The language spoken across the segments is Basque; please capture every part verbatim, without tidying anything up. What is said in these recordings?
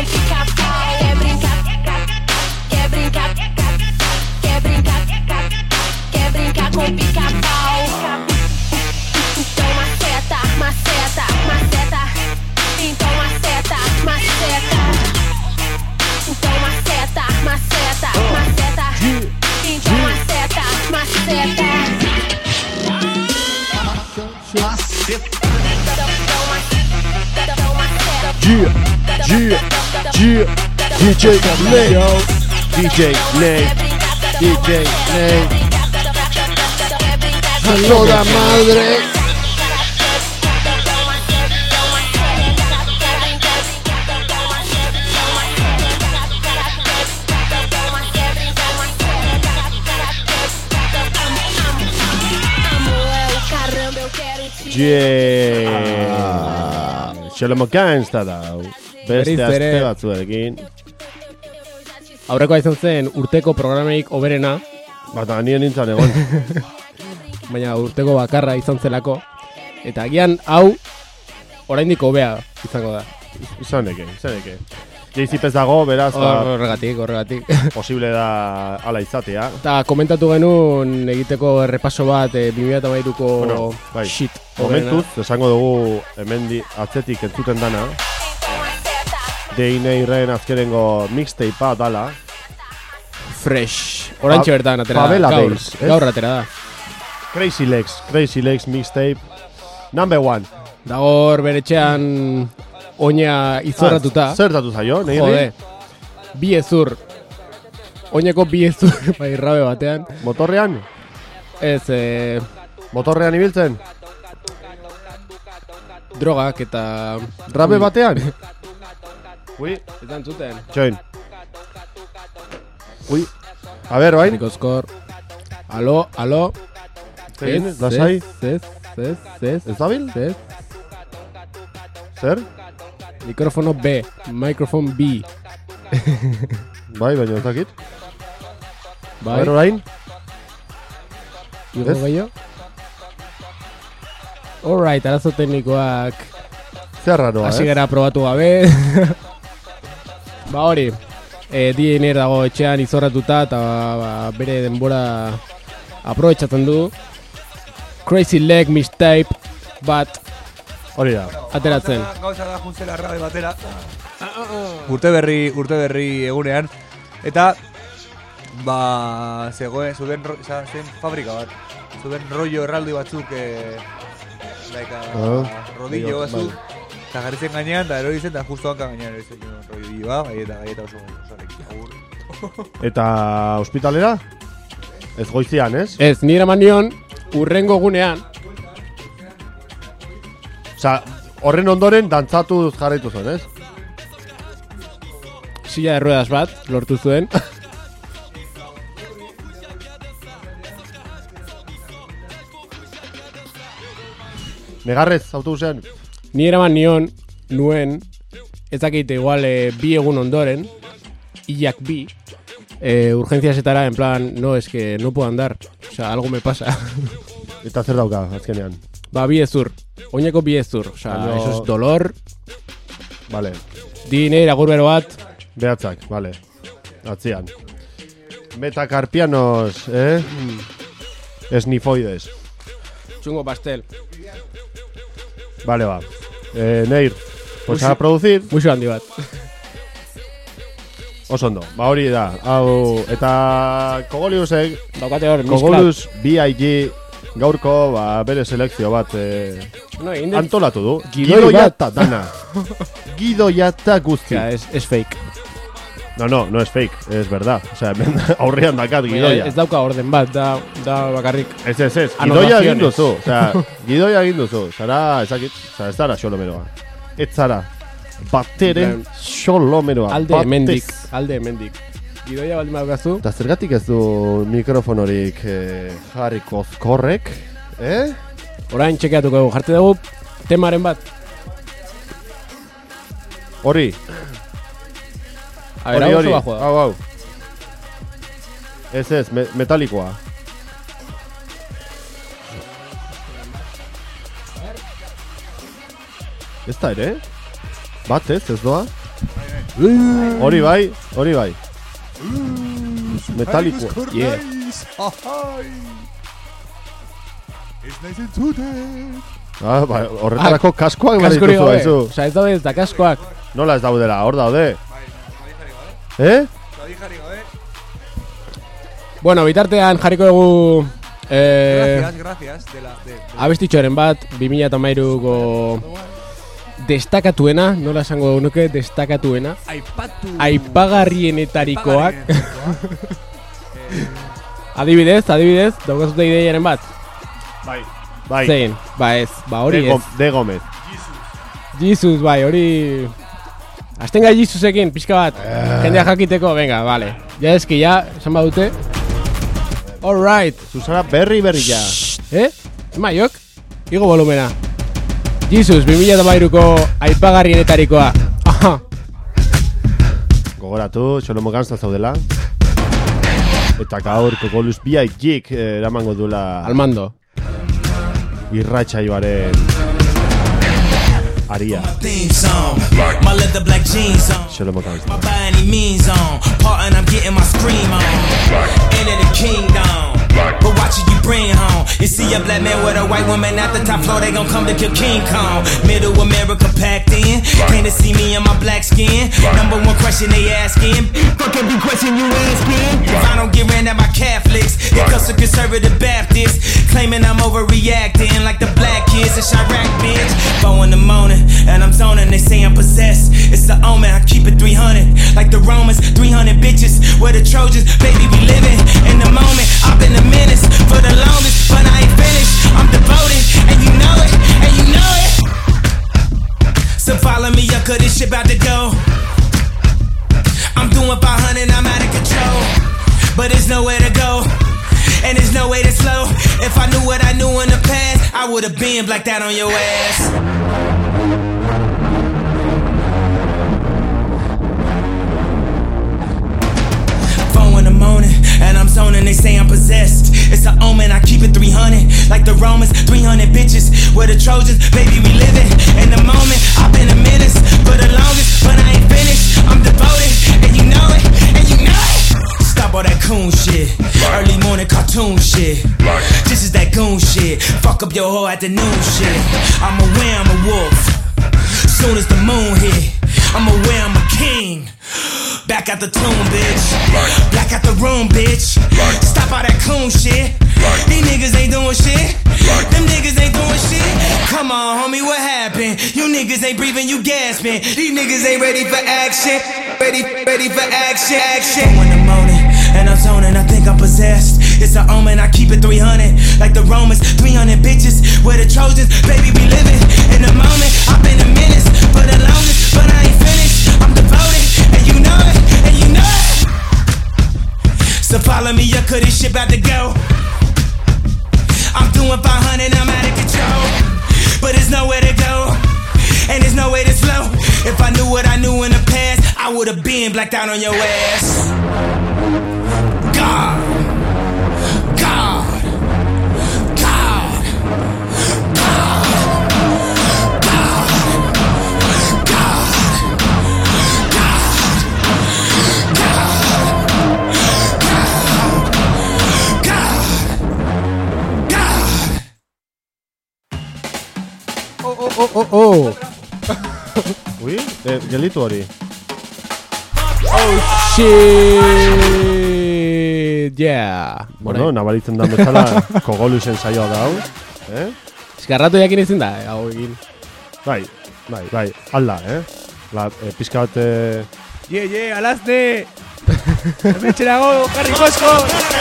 com pica-pau. Quer brincar, quer brincar, quer brincar, quer brincar com pica-pau. Então maceta, maceta, maceta. Então maceta, maceta. Então maceta, maceta, maceta. Então maceta, maceta. Dia, dia, dia, D J Ney, D J Ney, D J Ney, a toda madre. Yeah, Shalom Gangsta da. Beste aste batzuekin. Aurrekoa izan zen urteko programeik oberena. Bata, nien nintzen egon. Baina urteko bakarra izan zelako. Eta agian hau oraindik hobea izango da. Izaneke, izaneke. Jaizipez dago, beraz, horregatik, horregatik. Posible da ala izatea. Eta komentatu genuen egiteko errepaso bat e, bi mila hamairuko bueno, bai. Shit. Momentuz, esango dugu hemen di, atzetik entzuten dana. Deineiren azkerengo mixtapea dala. Fresh. Orantxe bertan atera da. Gaur, days, gaur atera da. Crazy Legs, Crazy Legs mixtape. Number one. Dagor beretxean oina izorratuta. Ah, zertatu zaio, neiri? Jode. Bi ezur. Oineko bi ezur bai rabe batean. Motorrean? Ez, eh... Motorrean ibiltzen? Drogak eta... Rabe batean? Ui. Eta entzuten. Txoin. Ui. A ber, bain? Nikoskor. Alo, alo. Ez, lasai? Ez, ez, ez. Ez dabil? Ez. Zer? Mikrofono B, mikrofon B. Bai, baina ez dakit. Bai. A ber, orain? Igo gehiago? Alright, arazo teknikoak. Zer raroa, eh? Hasi gara probatu gabe. Ba hori, e, D J Ney dago etxean izorratuta eta ba, bere denbora aprobetxatzen du. Crazy Leg mixtape bat hori da. Ateratzen. Gauza da juntzela rabe batera. Urte berri, urte berri egunean. Eta ba zegoen, zuden zen fabrika bat. Zuden rollo erraldi batzuk eh, like a oh, rodillo batzuk. Eta jarritzen gainean, eta erori zen, eta justo hankan gainean erori zen rollo bat, gaieta, gaieta oso agur. Eta hospitalera? Ez goizian, ez? Ez, nire manion urrengo gunean. Osa, horren ondoren dantzatu jarraitu zen, ez? Silla de ruedas bat, lortu zuen. Negarrez, autobusean? Ni eraman nion, nuen, ez dakite igual e, bi egun ondoren, hilak bi, e, urgenciasetara, en plan, no, es que no puedo andar, o sea, algo me pasa. Eta zer dauka, azkenean? Ba, bi ezur, oineko bi ezur, o sea, no... eso es dolor. Vale. Diner, agurbero bat. Behatzak, vale. Atzian. Metacarpianos, eh? Mm. Esnifoides. Chungo pastel. Vale, va. Eh, Neir, pues Muxu, a producir. Muxu handi bat. Oso ondo, ba hori da. Hau, eta Kogoliusek, daukate hor, Kogolius B I G gaurko ba, bere selekzio bat eh, no, indet... antolatu du. Gidoia eta dana. Gidoia eta guzti. Ja, es, es fake. No, no, no es fake, es verdad. O sea, aurrean dakat gidoia. Ez dauka orden bat, da, da bakarrik. Ez, ez, ez, gidoia egin duzu. O sea, gidoia egin duzu. Zara, ezakit, zara, ez zara xolomeroa. Ez zara, batere xolomeroa. Alde emendik, alde emendik. Gidoia baldin badaukazu. Eta zergatik ez du mikrofonorik eh, jarri kozkorrek, eh? Orain txekeatuko dugu, jarte dugu temaren bat. Hori. A ver, hau oso bajoa. Hau, hau. Ez ez, me metalikoa. Ez da ere? Bat ez, ez doa? Hori bai, hori bai. Metalikoa. Yeah. Ez naiz entzuten. Ah, ba, horretarako kaskoak behar Kaskori dituzu gabe. haizu. Osa, ez daude ez da kaskoak. Nola ez daudela, hor daude. Bai, zadi jarri gabe. Eh? Zadi jarri gabe. Bueno, bitartean jarriko dugu eh, Gracias, gracias. De la, de, de... abestitxoaren bat, bi mila hamairuko destakatuena, nola esango nuke destakatuena, Aipatu. aipagarrienetarikoak. Aipagarrienetarikoak. eh, Adibidez, adibidez, daukazute ideiaren bat. Bai. Bai. Zein, ba ez, ba hori De, ez. Gom de Gomez. Jesus, bai, hori... Azten gai Jesusekin, pixka bat, jendea jakiteko, venga, vale. Ja eski, ja, esan badute. Alright. Zuzara berri berri ja. Eh? Emaiok? Igo volumena. Jesus, bi mila hamairuko aipagarrienetarikoa. Aha. Gogoratu, Xolomo Ganzta zaudela. Eta gaur Kokolus B I G eh, eramango duela Almando. irratsaioaren aria. Theme song, my leather black jeans on, Xolomo Ganzta. my by any means on, part and I'm getting my scream on, into the kingdom, but watch it you bring home, you see a black man with a white woman at the top floor, they gon' come to kill King Kong, middle America packed in, came to see me in my black skin, number one question they asking, fuck every question you asking, if I don't get ran at my Catholics, it comes to conservative Baptists, claiming I'm overreacting like the black kids in Chirac, bitch, four in the morning, and I'm zoning, they say I'm possessed, it's the omen, I keep it three hundred, like the Romans, three hundred bitches, we're the Trojans, baby we living in the moment, I've been a menace for the longest, but I ain't finished, I'm devoted, and you know it, and you know it, so follow me up, cause this shit about to go, I'm doing five hundred, I'm out of control, but there's nowhere to go, and there's no way to slow, if I knew what I knew in the past, I would've been blacked out on your ass. And I'm zoning, they say I'm possessed. It's an omen, I keep it three hundred, like the Romans, three hundred bitches. We're the Trojans, baby we living in the moment. I've been a menace for the longest, but I ain't finished. I'm devoted, and you know it, and you know it. Stop all that coon shit, early morning cartoon shit. This is that goon shit, fuck up your whole afternoon shit. I'm aware I'm a wolf, soon as the moon hit. I'm aware I'm a king. Back out the tomb, bitch. Black out the room, bitch. Stop all that coon shit. These niggas ain't doing shit. Them niggas ain't doing shit. Come on, homie, what happened? You niggas ain't breathing, you gasping. These niggas ain't ready for action. Ready, ready for action, action. In the morning, and I'm zoning, I think I'm possessed. It's an omen, I keep it three hundred, like the Romans, three hundred bitches. We're the Trojans, baby, we living in the moment. I've been a menace for the longest, but I ain't finished. I'm devoted, and you know it, and you know it. So follow me up, cause this shit about to go. I'm doing five hundred, I'm out of control, but there's nowhere to go, and there's no way to slow. If I knew what I knew in the past, I would've been blacked out on your ass. God, God, God, God, God, God, God, God, God. Oh, oh, oh, oh, oh. Ui, eh, gelitu hori. Shit, yeah. Bueno, nabaritzen da bezala Kogolusen saioa da hau. Eh? Eskarratu jakin ezin da, eh, hau egin. Bai, bai, bai, alda, eh? La, eh, pizka bat... Eh, Ye, ye, alazne! Hemetxerago, Harry Kosko!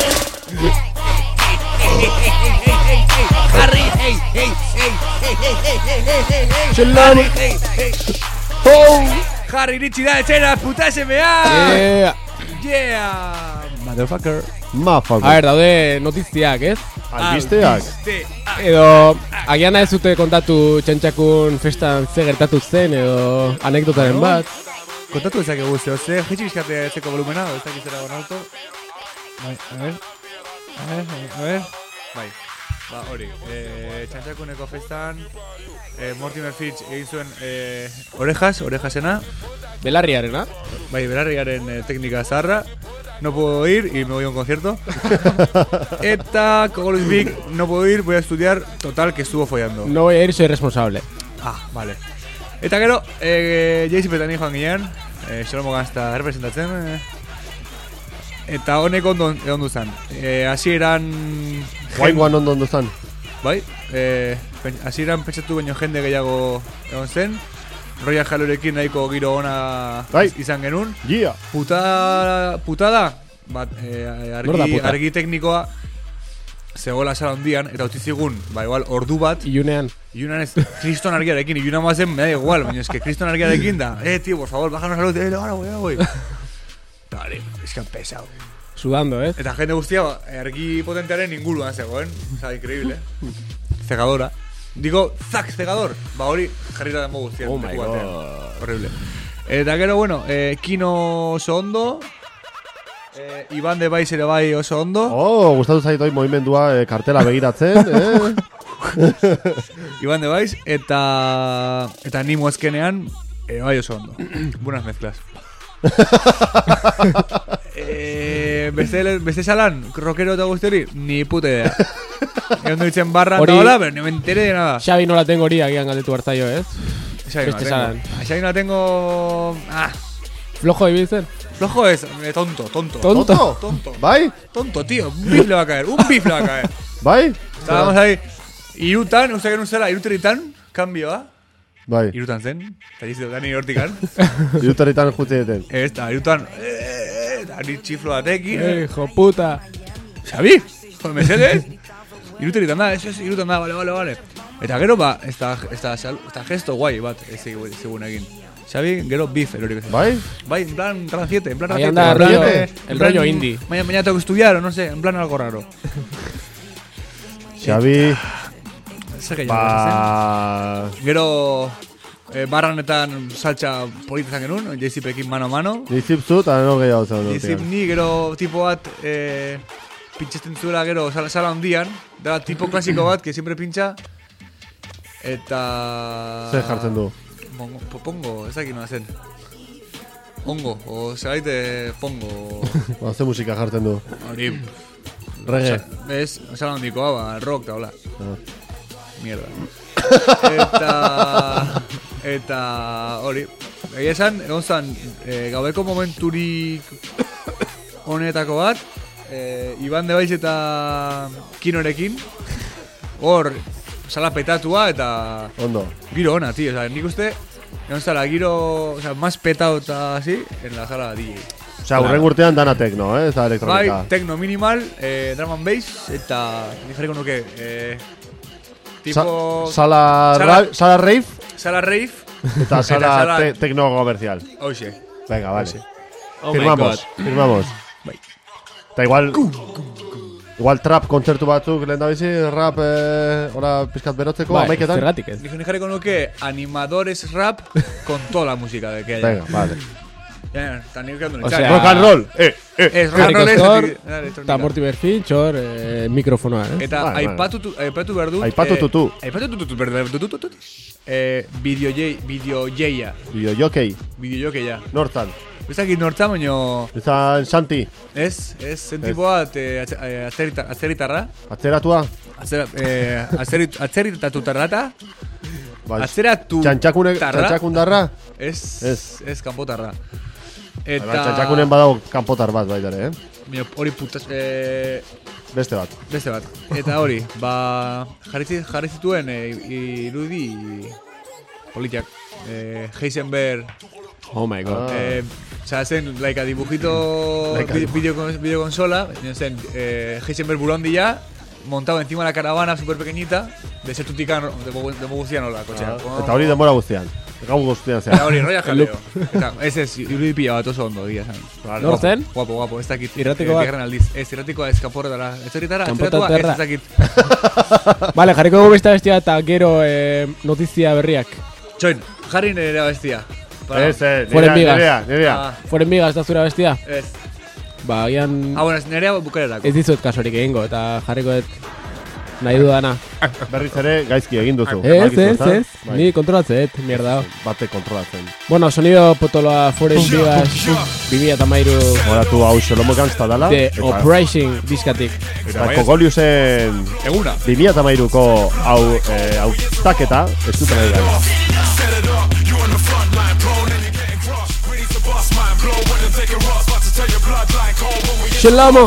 Harry, hey, hey, hey, hey, hey, hey, hey, hey, hey, Txelamo. hey, hey, Oh! Harry iritsi da etxera, puta S M A! Yeah. Yeah! Motherfucker! Mafako. A ver, daude notiziak, ez? Albisteak. Albisteak. Edo, agian ez zute kontatu txantxakun festan ze gertatu zen, edo anekdotaren bat. Kontatu ezakegu zeo, ze jetxi bizkate ezeko volumena, ez dakizera gon alto. Bai, a ver. A ver, a ver. Bai. Ba, hori, eh, txantxakuneko festan, eh, Mortimer Fitch egin zuen eh, orejas, orejasena, Belarriarena. bai, berarriaren eh, teknika zaharra, no puedo ir y me voy a un concierto. Eta Kogolus Big, no puedo ir, voy a estudiar, total, que estuvo follando. No voy a ir, soy responsable. Ah, vale. Eta gero, eh, J C Petani joan ginen, eh, Xolomo Gazta representatzen, eh, eta honek ondo egon duzan. Eh, hasieran Guaingoan ondo ondo zan. bai, eh, pen- hasieran pentsatu baino jende gehiago egon zen, Royal Jalorekin nahiko giro ona Bai. izan genuen. Yeah. Puta, putada, bat, eh, Nor da argi, puta? argi teknikoa zegoela sala hondian, eta utzi zigun, ba igual, ordu bat, Iunean. iunan ez, kriston argiarekin, iunan mazen, me da igual, baina eske kriston argiarekin da, eh, tío, por favor, bájanos a luz, eh, ahora voy, ahora voy. Dale, es que han pesado. Sudando, ¿eh? Eta jende guztia, ba, argi potentearen inguruan zegoen, oza, increíble. Cegadora. Digo, zak, cegador. Ba hori, jarrita denbo guztia. Oh my leku batean. god. Horrible. Eta gero, bueno, eh, Kino oso ondo, eh, Iban de Baiz ere bai oso ondo, Oh, gustatu zait hoi movimendua eh, kartela begiratzen, eh? Iban de Baiz, eta eta Nimo azkenean, ere bai oso ondo. Buenas mezclas. eh, beste, beste salan, rockero eta guzti hori, ni puta idea. Egon ditzen barra Hori- eta hola, pero no me enteré de nada. Xabi nola tengo hori agian galdetu hartzaio, ¿eh? Xabi no beste la salan. tengo. A Xabi no la tengo... Ah, Flojo ibiltzen. flojo es, eh, tonto, tonto. Tonto. Tonto? Tonto. Bai? Tonto, tío, un bif le va a caer, un bif le va a caer. Bai? Estábamos ahí, irutan, uste genuen zela, iruteritan, kambioa. Bai. Irutan zen, eta jizu dani hortikan. Irutaritan jutzi deten. Ez da, irutan, eh, eta ni txiflo batekin. Eh, hijo puta. Xabi, joder, mesedes. Iruteritan da, ez ez, irutan da, vale, vale, vale. Eta gero, ba, ez da, ez da, sal- ez da gesto guai bat, ez zigun egin. Xabi, gero bif, erorik ez. Bai? Bai, en plan ranciete, en plan Ahí ranciete. anda en plan, rollo- eh, el en plan, rollo indie. Mañana, mañana tengo que estudiar, o no sé, en plan algo raro. Xabi, Zer gehiago, ba... ez, eh? Gero, eh, barranetan saltza polita zan genuen, J C Pekin mano a mano. Dizipzu eta no gehiago zen. J C ni gero tipo bat, eh, pintxesten zuela gero sala, sala hondian, da tipo klasiko bat, que siempre pincha. Eta... Zer jartzen du? Pongo, po- pongo, ez dakit nola zen. Ongo, o zeraite pongo. Ba, ze musika jartzen du? Hori, Reggae. ez, sala hondikoa, ba, rock da, hola. Ah. Mierda. Eta... Eta... Hori. Egia esan, egon zan, e, gaueko momenturik honetako bat, e, Iban de Baiz eta Kinorekin, hor, sala petatua eta Ondo. giro ona, tío. O sea, nik uste, egon zala, giro, o sea, más petado eta así, en la sala D J. Osea, urren urtean dana tekno, eh? Eta elektronika. Bai, techno minimal, eh, drum and bass, eta nik jarriko nuke, eh, tipo... Sa sala, Sala- ra sala rave Sala rave, eta sala, sala- te tecno comercial. oixe. Venga, vale. Oixe. Oh my firmamos, god. firmamos. Bai. Eta igual... Igual trap kontzertu batzuk lehen da bizi, rap, eh, ora pizkat berotzeko, Bai, amaiketan. zergatik ez. Nik nik jarriko nuke animadores rap con toda la música de que haya. Venga, vale. Ya, eta nik kendu O nintzen. sea, Rock and roll, eh, eh. Ez, rock and roll ez, Zor, etik- eh, elektronika. eta Mortimer Finch, hor, eh, mikrofonoa, eh? Eta Bai, bai. aipatu tu- aipatu behar dut. Aipatu eh, tutu. Aipatu tutu, berda, tutu, tutu, tutu. Eh, Bideo bideojeia. Bideo jokei, Bideojokeia. nortzan. Ez dakit nortza, baino... Izan Santi, Ez, ez, zen tipo bat eh, atze- eh, atzerita- atzeritarra. atzeratua. Atzera, eh, atzerit, atzeritatutarrata. Bai. Atzeratu Txantxakune, tarra. txantxakundarra. Ez, Ez. ez kanpotarra. Eta... Eta... Txantxakunen badago kanpotar bat baita ere, eh? Baina hori putaz... Eh, Beste bat. beste bat. Eta hori, ba... Jarri, zi- jarri zituen eh, irudi... Politiak. Eh, Heisenberg... Oh my god. Ah. Eh, o sea, zen, laika dibujito... Laika vi- dibuj- video, videoconsola. Zen, eh, Heisenberg Burondia... Montado encima de la caravana super pequeñita. De ser tutican de, Mogu- de Moguzianola, kotxea. Ah, Eta hori denbora guztian. Gau guztian Eta zehar. hori, roia jaleo. Eta, ez ez, irudi pila bat oso ondo, egia esan. Nor zen? Guapo, guapo, ez dakit. Irratiko eh, bat? bigarren aldiz. Ez, irratikoa ez kanporretara. Ez horretara, Kanpotaterra. atzeratua, ez ez dakit. Vale, jarriko dugu beste bestia eta gero eh, notizia berriak. Txoin, jarri nire bestia. Para- Ez, eh, Fueren nirea, migas. nirea, nirea. Ah, Fueren miga ez da zura bestia? ez. Ba, agian Ah, bueno, ez nirea bukarerako. ez dizut kasorik egingo, eta jarriko dut nahi dudana. Berriz ere, gaizki egin duzu. Ez, Badakizu, ez, ezta? ez, Bai. ni kontrolatzet, mierda. Bate kontrolatzen. Bueno, sonido potoloa Forest Vivas bi mila hamairu Horatu hau Xolomo Gangsta dala. The eta- Operation diskatik. Eta Kokoliusen Eguna. bi mila hamairuko hau eh, hautaketa ez dut nahi gara. Set it up, you on the front line, prone and you're getting crushed. We need to bust mine, blow when and take a rust. About to tell your bloodline cold when we get Shalom.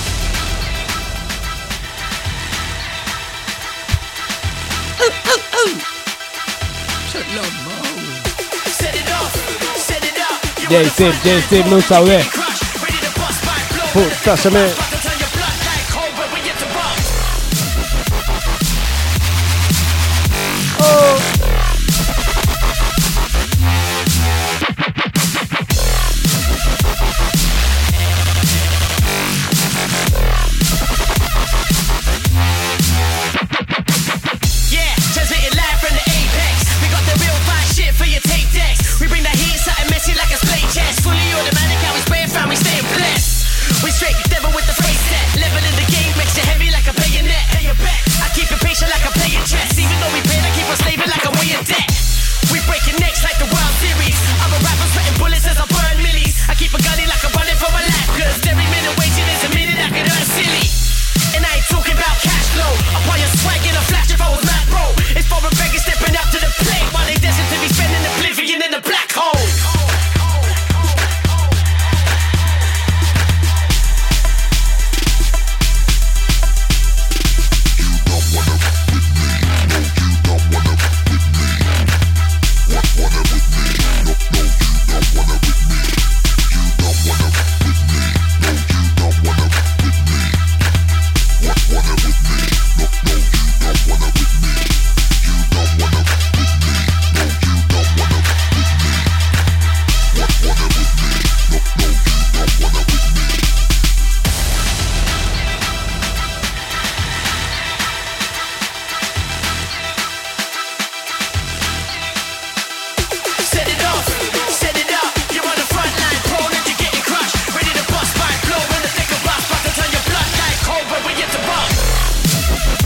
Set it off, set it up. You J-Zip, J-Zip, nun zaude. crush, ready to bust my flow. Puta, seme... About to turn your blood like cold when we get to bust. Yeah, transmitting live from the Apex. We got the real fine shit for your tape decks. We bring that heat, something messy like a splay chest. Fully automatic, how we spray and fam, we staying blessed. We straight devil with the face set. Level in the game makes you heavy like a bayonet. Pay your bet. I keep it patient like I'm playing chess. Even though we paid, I keep on slaving like I'm way in debt. We breaking necks like the World Series. Other rappers sweating bullets as I burn millies. I keep a gunny like I'm running for my life. Cause every minute waiting is a minute I could earn silly. And I ain't talking about cash flow. Upon your swag in a flash if I was mad, bro. It's foreign beggars stepping up to the plate while they destined to be spending oblivion in the black hole. Set it off, set it up. You're on the front line, prone and you're getting crushed. Ready to bust my flow when the thick of bust. About to turn your blood like cold when we get to bust.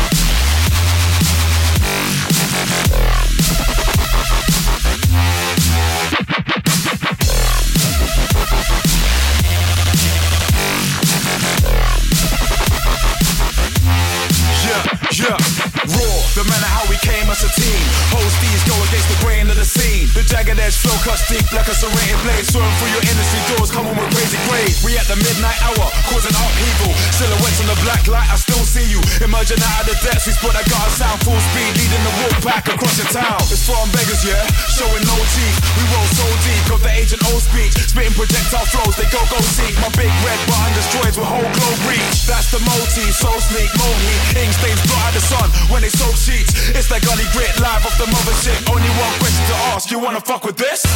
Yeah, yeah, raw, the manner how we came as a team. Host these go against the grain of the scene. The jagged edge flow cuts deep like a serrated blade. Swerve through your industry doors, coming with crazy grade. We at the midnight hour, causing upheaval. Silhouettes on the black light, I still see you. Emerging out of the depths, we spot that guard sound full speed. Leading the walk back across your town. It's foreign beggars, yeah, showing no teeth. We roll so deep, got the Agent O speech. Spitting projectile flows, they go go seek. My big red button destroys with whole globe reach. That's the motif, so sneak, mohi. Ink stains blot out the sun when they soak sheets. It's like gully grit, live off the mother shit. Only one question to ask, you wanna fuck with this?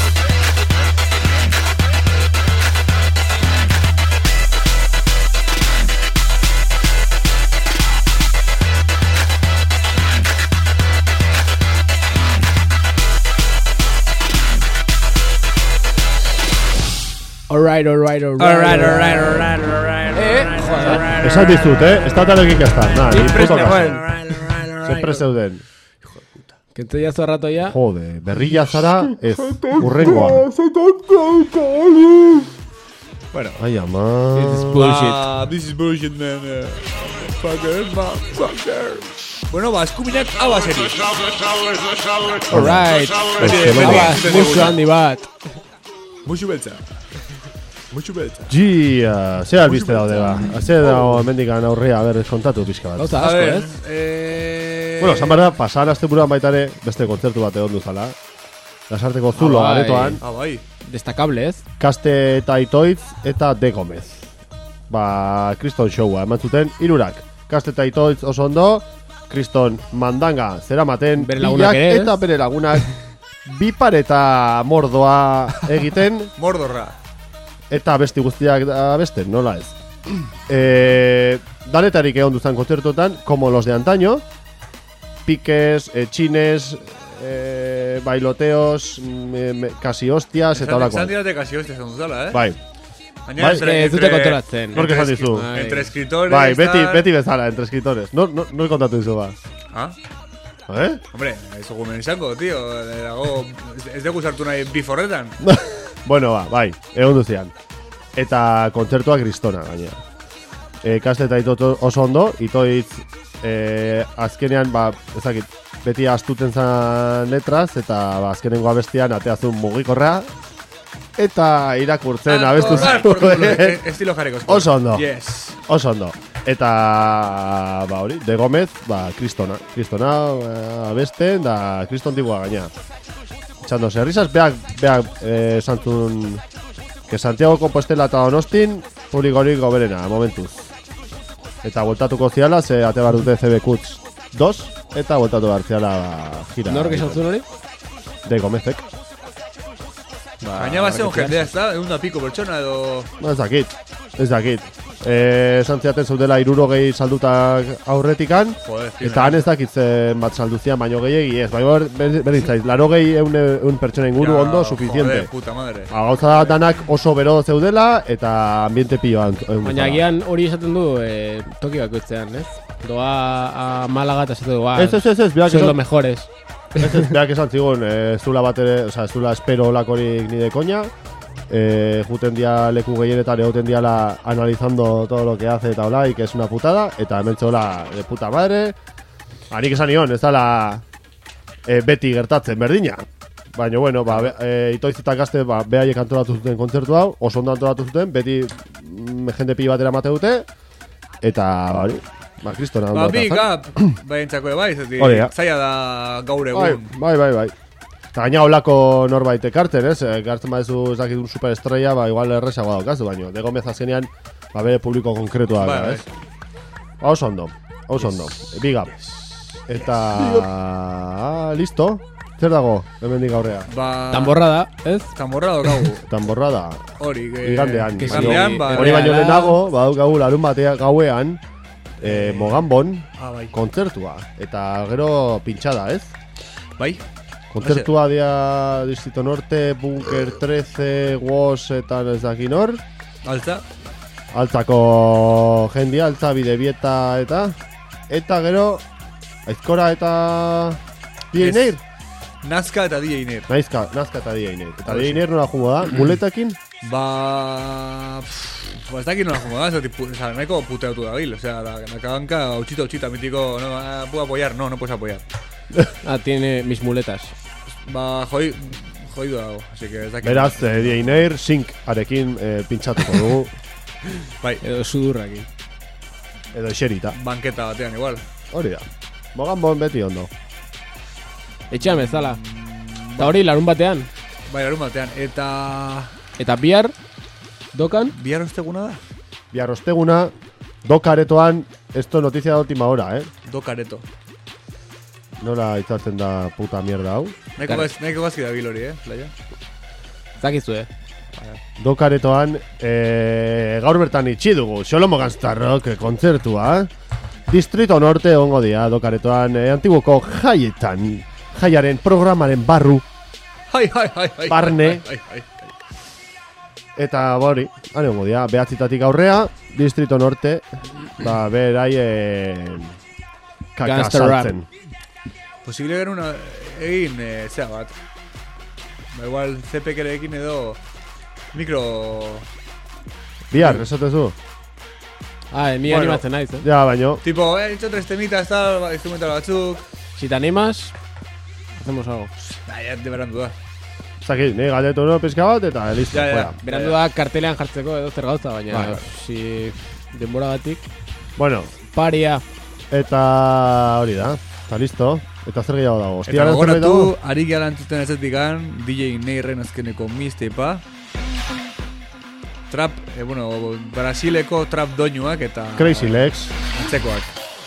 Alright, alright, alright. Alright, alright, alright, alright. Eh, joder. Esan dizut, eh? Ez da talegik ez da. Nah, ni Preste, puto joder. kaso. Sempre zeuden. Que ya hace rato ya. Jode, berrilla zara, ez. Urrengoa. Bueno. Ai, ama. This is bullshit. Ah, this is bullshit, man. Uh, fucker, motherfucker. Bueno, ba, eskuminak aba seri. Alright. Beti, beti, Aba, entzuten musu diguna. handi bat. Musu beltza. Musu beltza. Gia, ze albiste daude ba. Ze dago hemendikan aurrea, a ber, kontatu pixka bat. Gauza A asko, ver, ez? eh... Bueno, esan behar da, pasan asteburuan baita ere beste kontzertu bat egon duzala. Lasarteko zulo Ah, bai. aretoan. Ah, bai. Destacable, ez? Kaste eta Itoitz eta De Gomez. Ba, Kriston showa eman zuten hirurak. Kaste eta Itoitz oso ondo, Kriston mandanga zeramaten Bere lagunak pilak ere, ez? eta bere lagunak bipar eta mordoa egiten Mordorra. eta besti guztiak da beste, nola ez. e, danetarik egon duzan kontzertuetan, como los de antaño, piques, eh, chines, eh, bailoteos, mm, eh, casi hostias, eta Esan holako. dirate kasi hostia zen duzala, eh? Bai. Baina Bai, entre- ez dute entre- kontrolatzen. Nork esan entre dizu? escri- Bai. Entre escritores... Bai, beti, tal. beti bezala, entre escritores. Nor, nor, nor kontatu dizu ba? Ah? Eh? Hombre, ez dugu men izango, tío. Dago, ez- ez dugu sartu nahi biforretan. Bueno, ba, bai, egon duzian. Eta kontzertua kristona, gainera. E, kasteta itot oso ondo, itoitz e, azkenean, ba, ezakit, beti astuten zan letraz, eta ba, azkenengo abestian ateazun mugikorra, eta irakurtzen Ah, abestu ah, por culo, zuen. eh, estilo jarriko. Oso ondo. Yes. Oso ondo. Eta, ba hori, De Gomez, ba, kristona. Kristona eh, abesten, da kriston tibua gaina. Txando, zerrizaz, beak, beak, eh, santzun, que Santiago Compostela eta Donostin, publikorik goberena, momentuz. Eta voltatuko ziala, ze ate bar dute C B Cuts dos, eta voltatu behar ziala, ba, gira. Nork esan zuen hori? De Gomezek. Ba, Gaina bat zeon marketxeaz. jendea, ez da? Egun da piko pertsona edo... No, ez dakit, ez dakit. Eh, esan ziaten zeudela irurogei saldutak aurretikan, Joder, eta han ez dakit zen bat salduzian baino gehiagi ez, bai berdin zaiz, larogei eun, eun pertsona inguru Ja, ondo, suficiente. Joder, puta madre. Ba, gauza da danak oso bero zeudela, eta ambiente pioan. Baina agian hori esaten du eh, toki bakoitzean, ez? Doa a Málaga eta esaten du, ba, Ez, ez, ez, ez, beak sois los esan, mejores. ez, ez, beak esan zigun, eh, ez zula bat ere, oza, ez zula espero lakorik ni de koña, eh, juten dia leku gehienetan egoten diala analizando todo lo que hace eta hola, y que es una putada, eta hemen txola de puta madre, hanik esan nion, ez dala eh, beti gertatzen berdina. Baina, bueno, ba, be, e, itoiz eta gazte, ba, behaiek antolatu zuten kontzertu hau, oso ondo antolatu zuten, beti mm, jende pila batera mate dute, eta, ba, hori, ba, kristona Ba, ondo big atazan. up, baientzako bai, zeti, Hori da. zaila da gaur Bai, egun. bai, bai, bai. Eta gaina holako norbait ekartzen, ez? Ekartzen badezu ez dakit un superestrella, ba, igual erresagoa daukazu, baino. De Gomez azkenean, ba, bere publiko konkretua, Bai, da, bai. ez? Ba, oso ondo, oso ondo. Big up. Eta, ah, listo. Zer dago, hemendik aurrea? Ba... Tamborra da, ez? Tamborra daukagu. Tanborra da. Hori, que... Igandean. que baino- Igandean, ba... Hori baino Reala. lehenago, badaukagu larun batea gauean, eh, Moganbon, Ah, bai. kontzertua. Eta gero pintxada, ez? Bai? Kontzertua dia Distrito Norte, Bunker trece, Woz eta ez dakin hor. Altza? Altzako jendia, altza bidebieta eta... Eta gero, Aizkora eta... D J Ez. Neir? Nazka eta D J Ner. Naizka, Nazka eta D J Neir. Eta D J Neir nola jungo da? Muletakin? Ba... pff, Ba, ez dakit nola jungo da, zati, pu- oza, nahiko puteautu da bil, osea, la, la caganca, uchita, uchita, mítico, no, ah, puedo apoyar, no, no puedes apoyar. Ah, tiene mis muletas. Ba, joi, jodido dago, así que ez dakit. Beraz, eh, D J Neir, Sync arekin eh, pintxatuko dugu. Bai, Edo sudurrakin. Edo xerita. banketa batean igual. Hori da. Moganbon beti ondo. Etxean bezala. Eta hori larun batean. Bai, larun batean, eta... Eta bihar, dokan, Bihar osteguna da? Bihar osteguna, doka aretoan, esto noticia de última hora, eh? Do kareto. Nola itzartzen da puta mierda hau. Nahiko Kare- gaz- nahiko gazki da bil hori, eh, playa? zakizu, eh? Dokaretoan, e, gaur bertan itxi dugu, Xolomo Ganstarrok kontzertua. Distrito Norte ongo dia, Dokaretoan, e, antiguoko jaietan, jaiaren programaren barru, Hai, hai, hai, hai. Barne. Hai, hai, hai. eta bori, hane ongo dia, behatzitatik aurrea, Distrito Norte, ba, berai, e, kaka Gangster rap. saltzen. Posible genuen una- egin, eh, zea bat. Ba, igual C P K-rekin edo mikro... Bihar, esatezu? Ah, ni Bueno. animatzen naiz, eh? Ja, baino, Tipo, eh, hecho tres temitas, tal, ba, instrumental batzuk... Si te animas, hacemos algo. Ah, ya te berandu da. zakit, ne galdetu no pizka bat, eta listo, Ja, ja. fuera. Berandu da kartelean jartzeko edo zer gauza, baina Bai, bai. si denbora batik Bueno, paria. eta hori da, eta listo. Eta zer gehiago dago? Eta Ostiralean zerbait dago? gogoratu, ari galantzuten ezetikan, D J Neirren azkeneko mixtapea. Trap, eh, bueno, Brasileko trap doinuak eta... Crazy Legs. Antzekoak.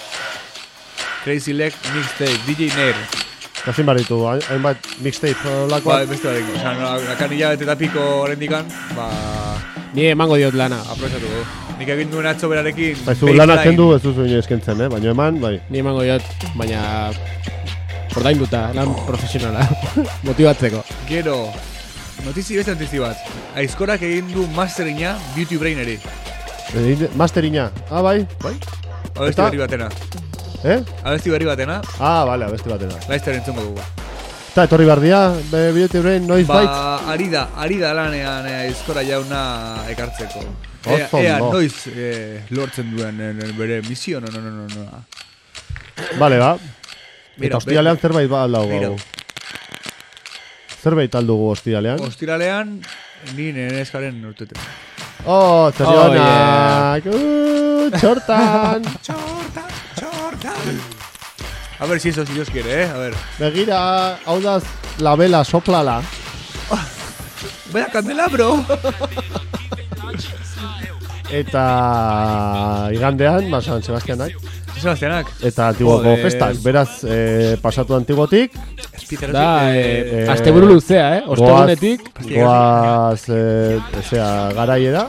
Crazy Leg mixtape, D J Neir. Kazin baritu, hain- hainbat mixtape Ba, olakoak. beste barekin. Osa, no, nakan hilabete eta piko horrendikan, ba, Ni emango diot lana. aprobetsatu du. Nik egin duen atzo berarekin... Zaizu baseline. lana kendu ez duzu inoiz kentzen, eh? Baina eman, bai. Ni emango diot, baina ordainduta, lan profesionala. Motibatzeko. Gero, notizi beste notizi bat. Aizkorak egin du masterina Beauty Braineri. Eh, Masterina. Ah, bai. Bai. Abesti Eta? berri batena. Eh? Abesti berri batena. Ah, vale, abesti batena. Laizter entzungo dugu. Eta etorri bardia, Beauty Brain, noiz bait. Ba, ari da, ari da lanean eh, Aizkora jauna ekartzeko. Ea, Oso ea ondo. noiz eh, lortzen duen eh, bere misio, no, no, no, no, no. Vale, ba. Mira, Eta ostiralean be- zerbait ba aldago. Mira. Zerbait aldugu ostiralean. Ostiralean, ni neneskaren urtete. Oh, Oh, zorionak. Uh, txortan. Txortan, txortan. A ver si eso si Dios quiere, eh, a ver. Begira, hau da la vela, soplala. Vaya candelabro. Eta igandean, ba, San Sebastianak. Sebastianak. Eta Antiguoko Joder. festak. Beraz, eh, pasatu Antiguotik. Da, eh, eh, asteburu luzea, eh? Ostegunetik. Goaz, eh, ezea, garaiera.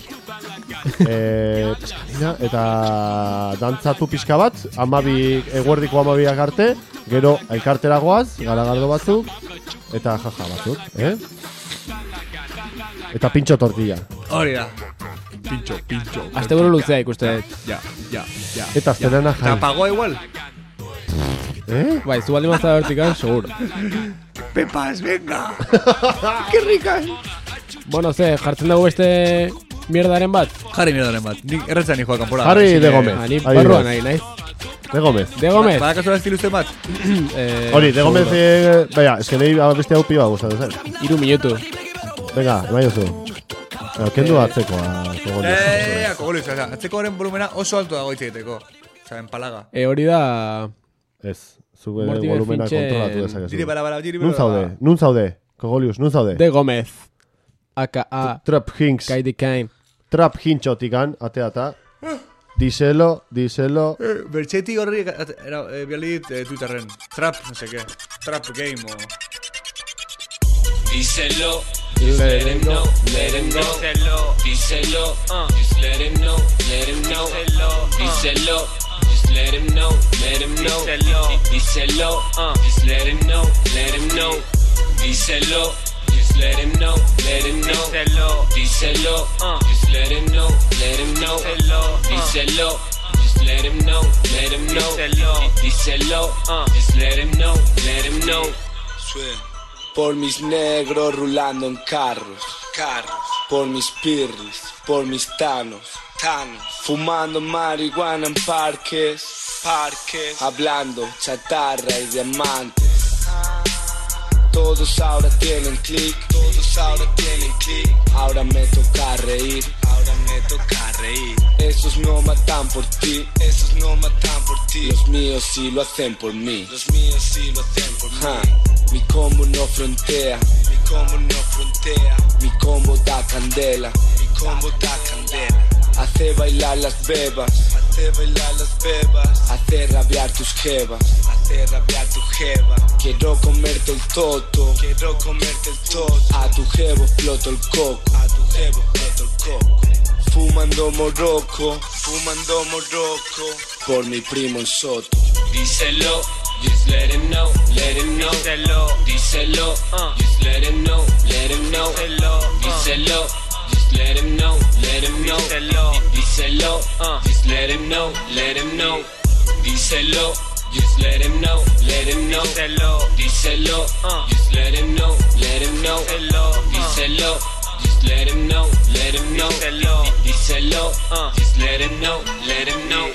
eh, peskalina, eta dantzatu pixka bat, amabi, eguerdiko amabiak arte, gero elkartera goaz, garagardo batzuk, eta jaja batzuk, eh? Eta pintxo tortilla. Hori da. Pincho, pincho. Asteburu luzea ikuste dut. Ja, ja, ja. Eta aztenana Eta jai. pagoa igual. Eh? Bai, zu baldin mazta bertikan, seguro. Pepas, venga. Qué ricas. Bueno, ze, jartzen dugu beste mierdaren bat. Jarri mierdaren bat. Nik erretzan nikoa kanpora. Jarri Así de que- Gómez. Ah, ni Adibidez. barruan nahi, nahi. De Gómez. De Gómez. Badakazu da estiluzten bat. Eh, Hori, de Gómez, seguro. eh, baina, eske nahi beste hau piba gustatu zen. Iru minutu. Venga, emai oso. Kendu atzekoa. Eh, akogolio, oza, atzeko horren volumena oso alto dago hitz egiteko. Oza, empalaga. E hori da... Ez, zu ere Mortimer volumena Finchen- kontrolatu dezakezu. Diri bala bala, diri Nun bala bala. zaude, nun zaude, Kogolius, nun zaude. De Gómez. Aka A. Trap Hinks, Kaidi Kain. Trap Hintxotikan, ateata. Diselo, diselo. Eh, Bertxeti horri eh, bialit eh, Twitterren. Trap, no sé qué. Trap game o... Díselo, just let him know, let him know. Díselo, uh, just let him know, let him know. Díselo, just let him know, let him know. Díselo, uh, just let him know, let him know. Díselo, just let him know, let him know. Díselo, uh, just let him know, let him know. Díselo, just let him know, let him know. Díselo, uh, just let him know, let him know. Por mis negros rulando en carros, carros. Por mis pirris, por mis tanos, tanos. Fumando marihuana en parques, parques. Hablando chatarra y diamantes. Todos ahora tienen click, todos ahora tienen click. Ahora me toca reír, ahora me toca reír. Esos no matan por ti, esos no matan por ti. Los míos sí lo hacen por mí, los míos sí lo hacen por mí. Mi combo no frontea, mi combo no frontea. Mi combo da candela, mi combo da candela. Hace bailar las bebas, hace bailar las bebas. Hace rabiar tus jevas, hace rabiar tu jeva. Quiero comerte el toto, quiero comerte el toto. A tu jevo exploto el coco, a tu jevo exploto el coco. Fumando morroco, fumando morroco. Por mi primo en Soto. Díselo, just let him know, let him know. Díselo, uh, just let him know, let him know. Díselo, just let him know, let him know. Díselo, uh, just let him know, let him know. Díselo, just let him know, let him know. Díselo, uh, just let him know, let him know. Díselo, just let him know, let him know. Díselo, uh, just let him know, let him know.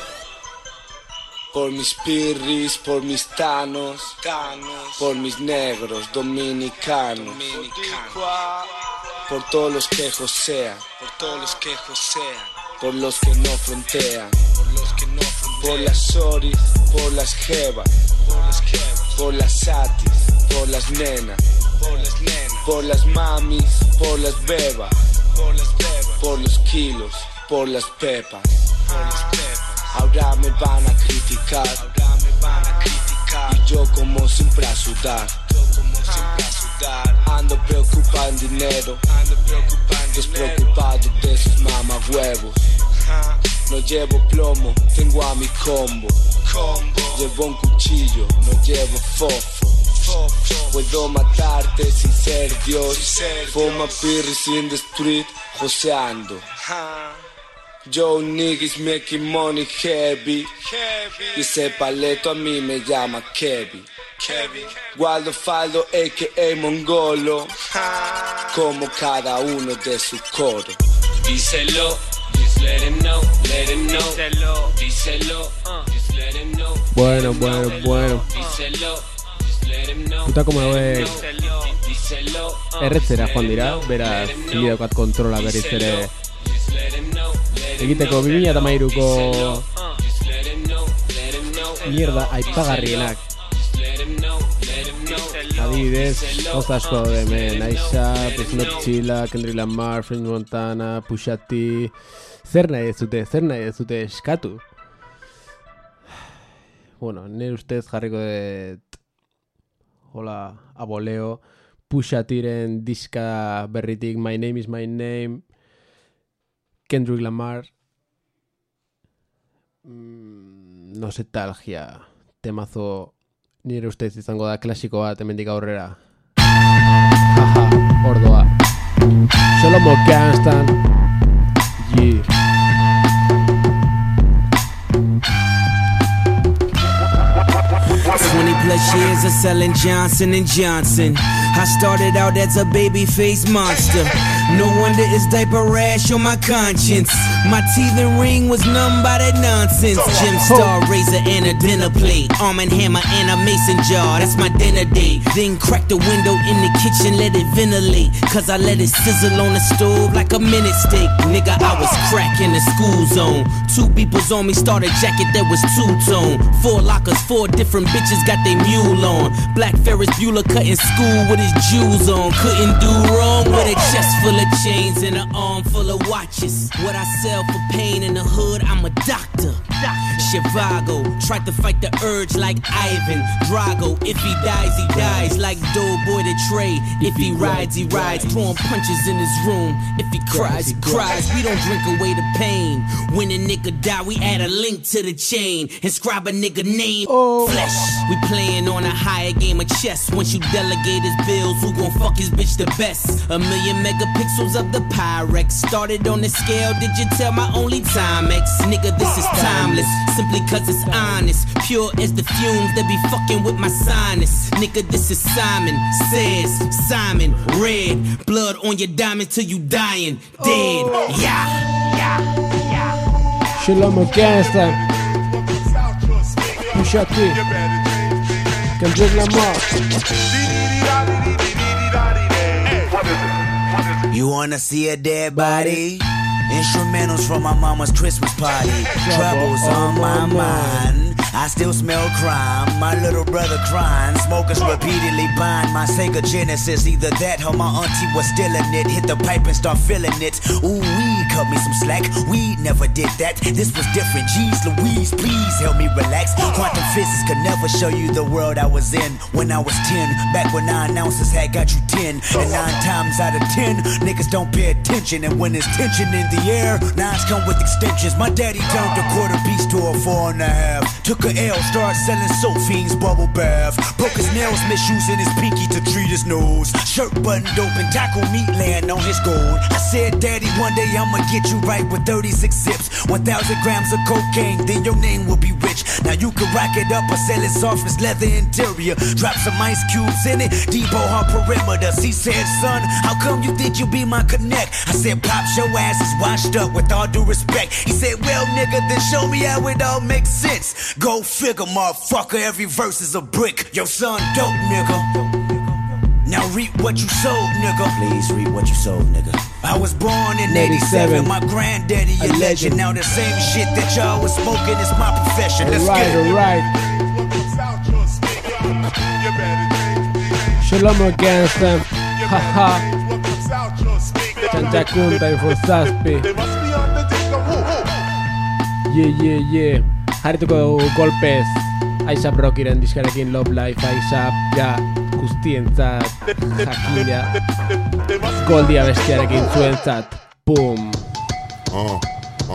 Por mis pirris, por mis tanos, tanos. Por mis negros dominicanos, dominicanos. Por todos los que josean, por todos los que josean. Por los que no frontean, por los que no frontean. Por las soris, por las jevas, por las jevas. Por las satis, por las nenas, por las nenas. Por las mamis, por las bebas, por las bebas. Por los kilos, por las pepas, por las pepas. Ahora me van a criticar, ahora me van a criticar. Y yo como siempre a sudar, yo como siempre a sudar. Ando preocupado en dinero, ando preocupado en despreocupado de esos mamahuevos. No llevo plomo, tengo a mi combo, combo. Llevo un cuchillo, no llevo fofo, Puedo matarte sin ser Dios. Fuma pirris in the street, joseando. Yo niggas making money heavy. Y ese paleto a mí me llama Kevin. Gualdo Faldo, a k a. Mongolo. Como cada uno de su coro. Díselo, just let him know, let him know. Díselo, just let him know. Bueno, bueno, bueno. Díselo, just let him know. Puta como hauek Díselo, erretzera joan dira, beraz, bideokat kontrola berriz ere egiteko bi mila hamairuko mierda aipagarrienak. Adibidez, gauza asko daude hemen, ASAP, Snoop Chilla, Kendrick Lamar, French Montana, Pusha T. Zer nahi ez dute, zer nahi ez dute eskatu? Bueno, nire ustez jarriko dut, hola, aboleo, Pusha T-ren diska berritik, My Name is My Name, Kendrick Lamar, mm, nostalgia, temazo, nire ustez izango da klasiko bat hemendik aurrera. Haha, ordoa. Shlomo Ganstan. Yeah. twenty plus years of selling Johnson and Johnson. I started out as a baby-faced monster. No wonder it's diaper rash on my conscience. My teeth and ring was numb by that nonsense. Gym star, razor and a dinner plate. Arm and hammer and a mason jar, that's my dinner date. Then crack the window in the kitchen, let it ventilate. Cause I let it sizzle on the stove like a minute steak. Nigga, I was crack in the school zone. Two peoples on me, start a jacket that was two-tone. Four lockers, four different bitches got they mule on. Black Ferris Bueller cutting school with his jewels on. Couldn't do wrong with a chest full of chains and an arm full of watches. What I sell for pain in the hood, I'm a doctor. Chivago, tried to fight the urge like Ivan Drago. If he dies, he dies like Doughboy the Trey. If he rides, he rides, throwing punches in his room. If he cries, he cries. We don't drink away the pain. When a nigga die, we add a link to the chain. Inscribe a nigga name. Oh. Flesh. We playing on a higher game of chess. Once you delegate his bills, who gon' fuck his bitch the best? A million megapixels of the Pyrex. Started on the scale, did you tell my only Timex? Nigga, this is timeless. Simply cause it's honest. Pure as the fumes that be fucking with my sinus. Nigga, this is Simon Says, Simon Red. Blood on your diamond till you dying. Dead. Yeah, yeah, yeah. Shlomo Ganstan. Pusha T. Kendrick Lamar. You wanna see a dead body? Instrumentals from my mama's Christmas party. Troubles on my mind. I still smell crime. My little brother crying. Smokers repeatedly buying my Sega Genesis. Either that or my auntie was stealing it. Hit the pipe and start feeling it. Ooh, weed cut me some slack. Weed never did that. This was different. Jeez Louise, please help me relax. Quantum physics could never show you the world I was in when I was ten. Back when nine ounces had got you ten. And nine times out of ten, niggas don't pay attention. And when there's tension in the air, nines come with extensions. My daddy turned a quarter piece to a four and a half. Took a L, started selling soap fiends, bubble bath. Broke his nails, misusing his pinky to treat his nose. Shirt buttoned open, taco meat laying on his gold. I said, Daddy, one day I'ma get you right with thirty-six zips, one thousand grams of cocaine, then your name will be rich. Now you can rock it up or sell it soft as leather interior. Drop some ice cubes in it, depot her perimeters. He said, son, how come you think you be my connect? I said, Pops, your ass is washed up with all due respect. He said, well, nigga, then show me how it all makes sense. Go figure, motherfucker, every verse is a brick. Your son dope, nigga. Now reap what you sold, nigga. Please reap what you sold, nigga. I was born in eighty-seven, my granddaddy a legend. Now the same shit that y'all was smoking is my profession. Let's All right, get it. all right. Shlomo Ganstan. Haha. Chantakunta info zazpi. Yeah, yeah, yeah. Jarrituko dugu golpez ASAP Rockyren diskarekin Love Life ASAP, ja, guztientzat jakina Goldia bestiarekin zuentzat. Boom. Uh, uh.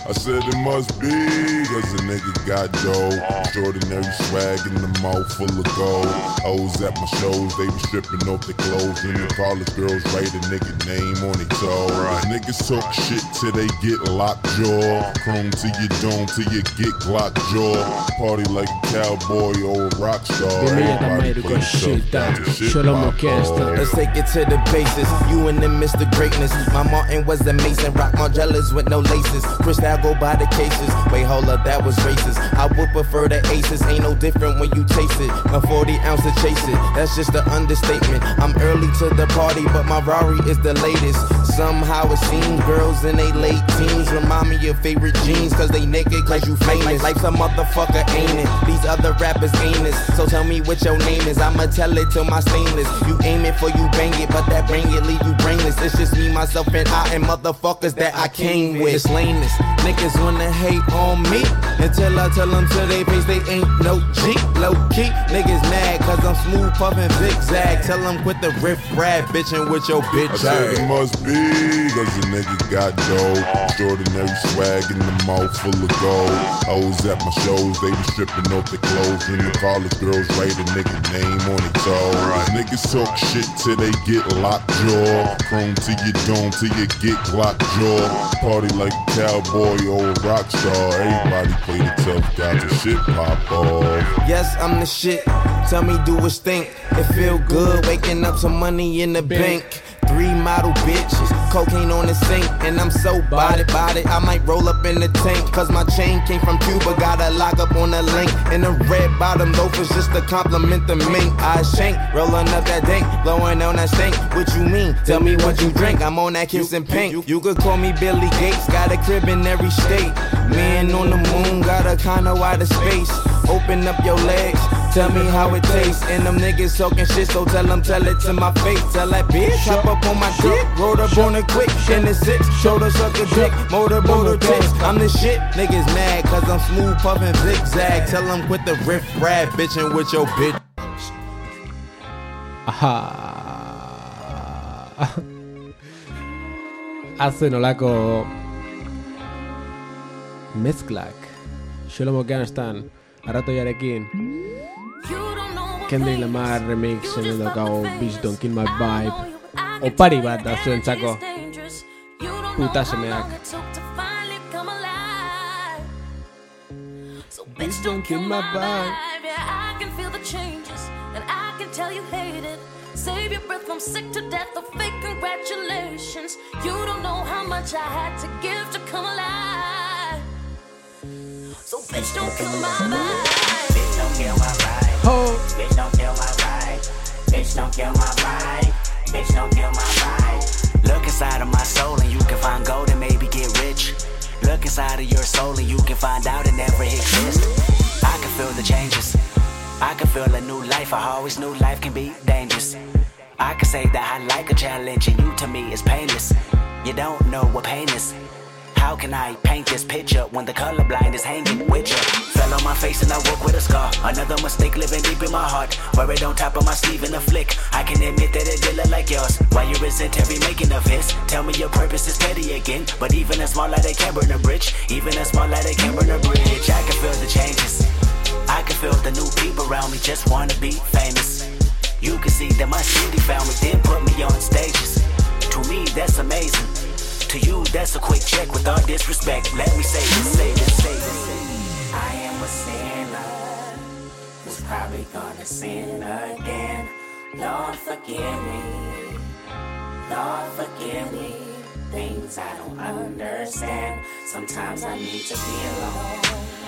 I said it must be, cause a nigga got dough. Extraordinary swag in the mouth full of gold. Hoes at my shows, they be stripping off their clothes. And the college girls write a nigga name on their toe. Niggas talk shit till they get locked jaw. Chrome to your dome till you get Glock jaw. Party like a cowboy or a rock star. Everybody play shit down to shit pop off. Let's take it to the basis. You and them Mister Greatness. My Martin was a Mason. Rock Margellas with no laces. Crystal go by the cases. Wait, hold up, that was racist. I would prefer the aces. Ain't no different when you taste it. A forty ounce to chase it. That's just an understatement. I'm early to the party, but my Rari is the latest. Somehow it seems girls in they late teens remind me of favorite jeans. Cause they naked, cause you famous. Life's a motherfucker, ain't it? These other rappers ain't it. So tell me what your name is. I'ma tell it to my stainless. You aim it for you bang it, but that bang it leave you brainless. It's just me, myself, and I, and motherfuckers that I came with. It's lameness. Niggas wanna hate on me until I tell them to they face they ain't no G. Low key, niggas mad cause I'm smooth puffin' zigzag. Tell them quit the riff rap bitchin' with your bitch. I said it must be, cause a nigga got dough. Extraordinary swag in the mouth full of gold. Hoes at my shows, they be stripping off their clothes. And the college girls write a nigga name on their toe. Niggas talk shit till they get locked jaw. Chrome to your dome till you get Glock jaw. Party like a cowboy or a rock star. Everybody play the tough guy till shit pop off. Yes, I'm the shit. Tell me, do a stink. It feel good waking up some money in the bank. Three model bitches, cocaine on the sink, and I'm so body body. I might roll up in the tank, cause my chain came from Cuba. Got a lock up on the link, and the red bottom loafers just to compliment the mink. I shank, rolling up that dank, blowing on that stink. What you mean? Tell me what you drink. I'm on that kiss and pink. You could call me Billy Gates, got a crib in every state. Man on the moon, got a condo out of space. Open up your legs, tell me how it tastes. And them niggas talking shit, so tell them, tell it to my face. Tell that bitch, hop up on my dick, roll up on it quick. In the six, shoulder suck a dick, motor motor tits. I'm the shit, niggas mad, cause I'm smooth puffin' zigzag. Tell them quit the riff rap, bitchin' with your bitch. Aha. Hace nolako mezclak Shlomo Ganastan arratoiarekin Kendrick Lamar remix en daukago Bitch Don't Kill My Vibe opari bat da zuentzako putasemeak. Bitch don't kill my vibe. Yeah, I can feel the changes, and I can tell you hate it. Save your breath from sick to death or fake congratulations. You don't know how much I had to give to come alive. So bitch don't kill my vibe. Bitch don't kill my vibe. Oh. Bitch don't kill my vibe. Bitch don't kill my vibe. Bitch don't kill my vibe. Look inside of my soul and you can find gold and maybe get rich. Look inside of your soul and you can find out it never exists. I can feel the changes. I can feel a new life. I always knew life can be dangerous. I can say that I like a challenge and you to me is painless. You don't know what pain is. How can I paint this picture when the colorblind is hanging with you? Fell on my face and I woke with a scar. Another mistake living deep in my heart. Wear it on top of my sleeve in a flick. I can admit that it did look like yours. Why you resent every making of his? Tell me your purpose is petty again. But even a small light they can burn a bridge. Even a small light they can burn a bridge. I can feel the changes. I can feel the new people around me just wanna be famous. You can see that my city found me, then put me on stages. To me that's amazing. To you that's a quick check. With all disrespect, let me say this, say this, say this. I am a sinner who's probably gonna sin again. Lord forgive me, Lord forgive me. Things I don't understand. Sometimes I need to be alone.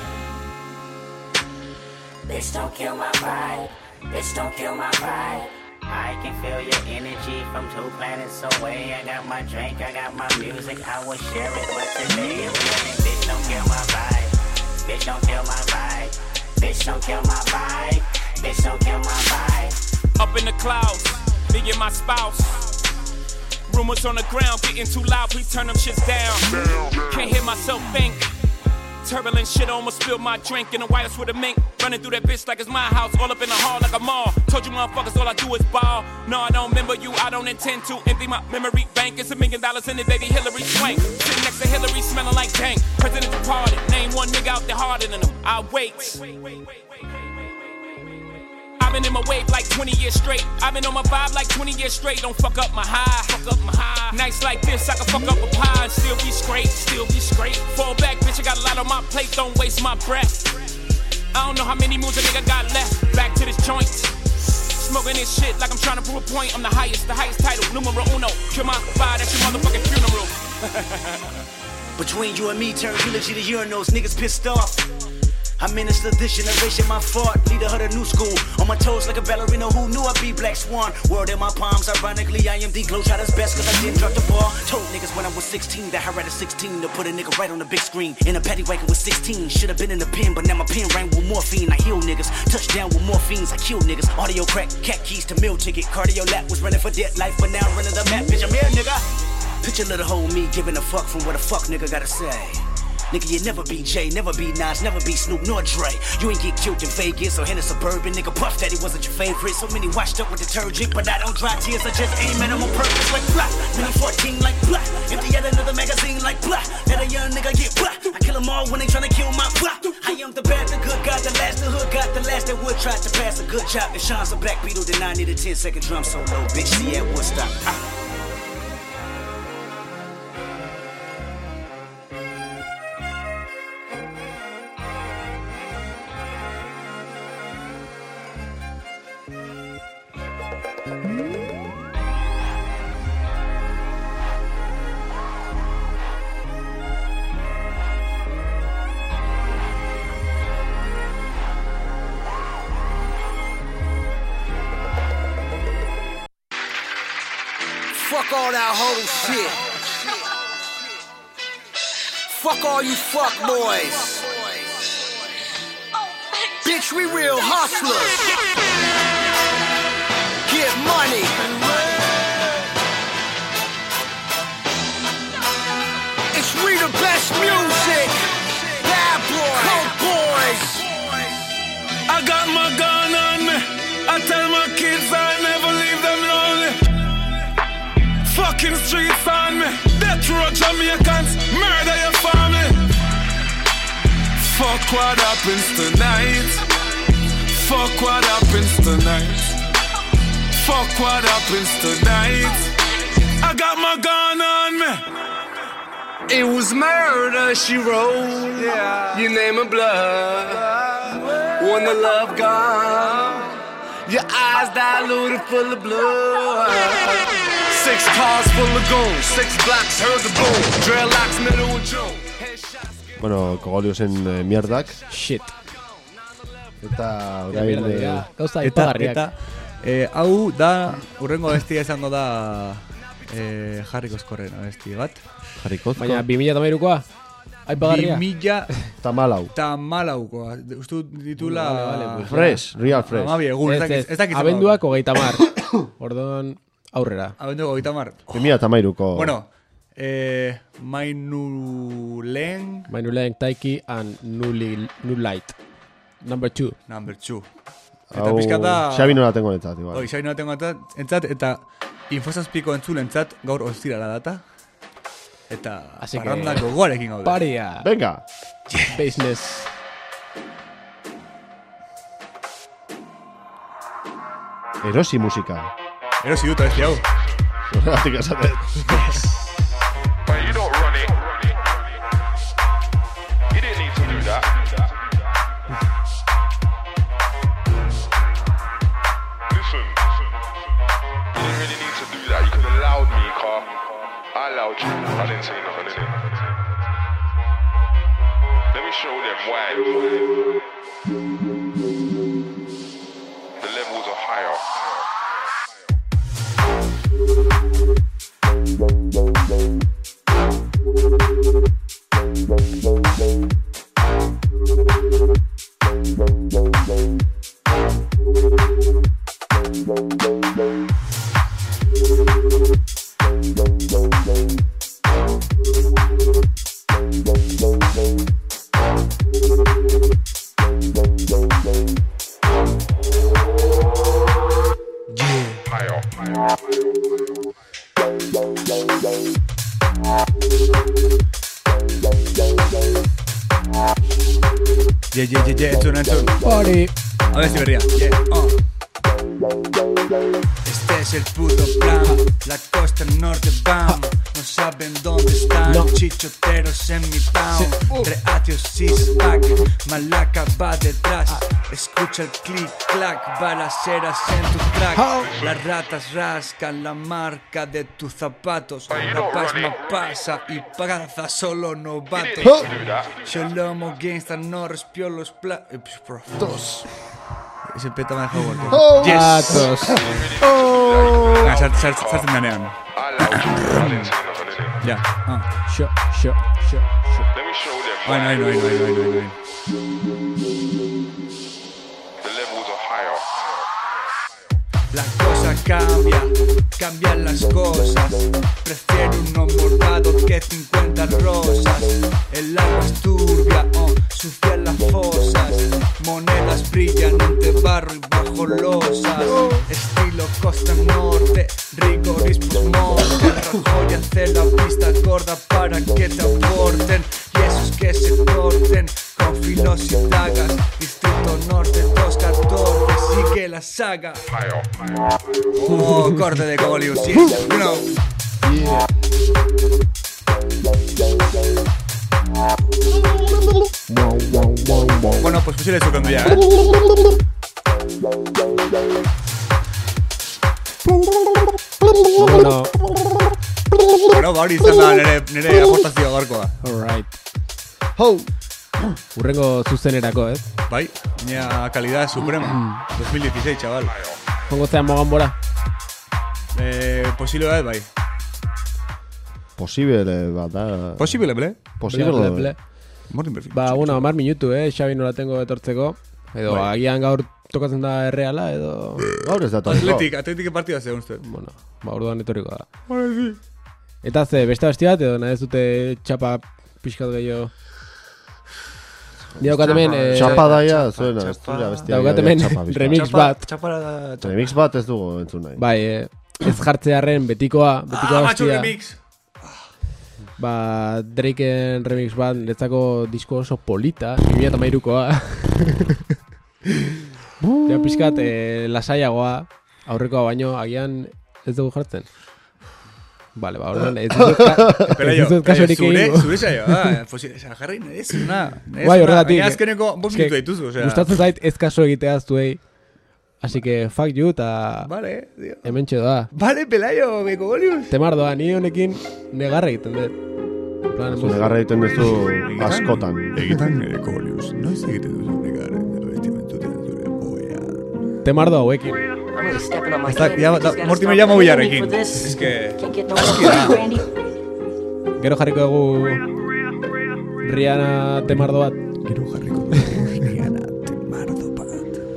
Bitch don't kill my vibe. Bitch don't kill my vibe. I can feel your energy from two planets away. I got my drink, I got my music, I will share it, but today I'm feeling. Bitch don't kill my vibe. Bitch don't kill my vibe. Bitch don't kill my vibe. Bitch don't kill my vibe. Up in the clouds, me and my spouse. Rumors on the ground getting too loud, please turn them shits down. Can't hear myself think. turbulent shit, almost spilled my drink in the White House with a mink. Running through that bitch like it's my house, all up in the hall like a mall. Told you motherfuckers all I do is ball. No, I don't remember you, I don't intend to empty my memory bank. It's a million dollars in it, baby, Hillary Swank. Sitting next to Hillary, smelling like dank. President departed, name one nigga out there harder than him. I wait. I've been in my wave like twenty years straight. I've been on my vibe like twenty years straight. Don't fuck up my high, fuck up my high. Nights like this, I can fuck up a pie and still be straight, still be straight. Fall back, bitch, I got a lot on my plate, don't waste my breath. I don't know how many moves a nigga got left. Back to this joint. Smoking this shit like I'm trying to prove a point. I'm the highest, the highest title, numero uno. Kill my vibe, that's your motherfucking funeral. Between you and me, turn eulogy to urinals, niggas pissed off. I minister this generation, my fault, leader of the new school. On my toes like a ballerina, who knew I'd be Black Swan. World in my palms, ironically, I am the glow shotter's best, cause I didn't drop the ball. Told niggas when I was sixteen that I read at sixteen to put a nigga right on the big screen. In a paddy wagon with sixteen, should've been in the pen, but now my pen rang with morphine. I heal niggas, touchdown with morphines, I kill niggas. Audio crack, cat keys to meal ticket. Cardio lap was running for dead life, but now I'm running the map, bitch, I'm here, nigga. Picture little hoe me giving a fuck from what a fuck nigga gotta say. Nigga, you never be Jay, never be Nas, never be Snoop nor Dre. You ain't get killed in Vegas or in a suburban. Nigga, Puff Daddy wasn't your favorite. So many washed up with detergent, but I don't dry tears. I just aim at them on purpose like blah. Mini fourteen like blah. Empty out another magazine like blah. Let a young nigga get blah. I kill them all when they tryna kill my blah. I am the bad, the good guy, the last, the hood got the last that would try to pass a good job. If Sean's a Black Beetle, then I need a ten second drum solo. Bitch, see at Woodstock. Ah. Fuck all that whole shit. Fuck all you fuck boys. Bitch, we real hustlers. Get money. It's we the best music. Bad boy. Coke boys. I got my gun on me. I tell my kids I never leave them lonely. Fucking streets on me. Death row Jamaicans, murder your family. Fuck what happens tonight. Fuck what happens tonight. Fuck what happens tonight. I got my gun on me. It was murder she wrote. Yeah. Your name and blood. When the love gone. Your eyes diluted full of blood. Six cars full of goons, six blocks heard the boom. Dreadlocks middle of June. Bueno, Kogoliosen eh, mierdak. Shit. Eta orain eh, gauza eta, ipagarriak. eta eh, hau da urrengo bestia izango da eh, Jarri Kozkorren abesti bat. Jarri Kozko. Baina bi mila hamairukoa aipagarria. bi mila Tamalau. Tamalaukoa. Uste ditula vale, vale, pues, fresh, real fresh. Amabi egun, ez dakiz. Ez dakiz. Abenduak hogeita hamar. Ordon aurrera. Abenduak hogeita hamar. bi mila hamairuko. Bueno, eh, Mainulen. Mainulen, Taiki and Nuli, Nulight. Number two. Number two. Hau, Eta pixkata... Xabi nola tengo entzat, igual. Oi, Xabi nola tengo entzat, eta Infosazpiko entzulentzat gaur ostirala data. Eta parrandak gogoarekin gaude. Paria. Venga. Yes. Business. Erosi musika. Erosi dut abesti hau. Horregatik esaten. But you don't run it. You didn't need to do that. Listen. You didn't really need to do that. You could have allowed me, car. I allowed you. I didn't say nothing. Let me show them why. The levels are higher. yeah, entzun, entzun. Hori. A ver si berria. Yeah, oh. Este es el puto plan. La costa norte, bam. No saben dónde están. No. Chichoteros en mi town. Uh. Reatio six-pack. Malaca va detrás. Escucha el clic-clac. Balaceras en tu track. Oh. Las ratas rascan la marca de tus zapatos. La pasma pasa y pagaza solo novatos. Oh. Sholomo gangsta no respió los platos. Ese peta me ha dejado muerto. Oh, yes. Gatos. Oh. Ah, sartzen ganean. Ya. Ah. Sho, sho, sho, sho. Let me show them. Ay, no, no, no, no, no, no. The levels are higher. La cosa cambia, cambian las cosas. Prefiero uno morado que cincuenta rosas. El agua es turbia, oh, sucia las fosas. Monedas brillan entre barro y bajo losas. Estilo costa norte, rigorismo morte. Rajoy hace la pista gorda para que te aporten. Y esos que se corten con filos y dagas. Distrito norte dos catorce, sigue la saga. Oh, corte de Cogolius, sí, you know. Yeah. Bueno, pues posible eso cuando ya, ¿eh? Bueno. Bueno, ba hori izan da nire, nire aportazio gaurkoa. Alright. Ho! Urrengo zuzenerako, ez? Bai, baina calidad suprema. dos mil dieciséis, chaval. Jongo zean mogan bora? Eh, posible bat, bai. Posible bat da. Posible, ble? Posible, ble, ble. Morten perfil. Ba, bueno, amar minutu, eh? Xabi nola tengo etortzeko. Edo, bai. Agian gaur tokatzen da erreala, edo... Gaur ez da torriko. Atletik, atletik partida zegoen uste. Bueno, ba, orduan etorriko da. Bai, zi. Eta ze, beste besti bat, edo nahi ez dute txapa pixkat gehiago... Daukat hemen... Txapa daia, zuena, ez dira bestia. Daukat hemen remix bat. Remix bat ez dugu entzun nahi. Bai, ez jartzearen betikoa, betikoa ah, bestia. Remix! Ba, Drakeen remix bat, letzako disko oso polita, bi mila hamairukoa. Ja, pixkat, eh, lasaiagoa, aurrekoa baino, agian ez dugu jartzen. Vale, ba, orduan, ez dut kasorik egin. Zure saio, ah, posible, jarri, ez una. Bai, horregatik. Baina azkeneko bost minutu dituzu, osea. Gustatzen zait ez kaso egitea zuei. Así que, fuck you, eta... Vale, tío. Hemen txedoa. Vale, Pelayo, Becogolius. Temardoa, ni honekin negarra egiten dut. Zu negarra egiten duzu askotan. Egitan, Becogolius. Noiz egiten duzu negarra bestimentuten zure boia. Temardoa hauekin. Hasta, ya, da, Mortimer llama Villarrekin. Es que... Gero jarriko dugu Rihanna Temardo bat. Gero jarriko dugu Rihanna Temardo bat.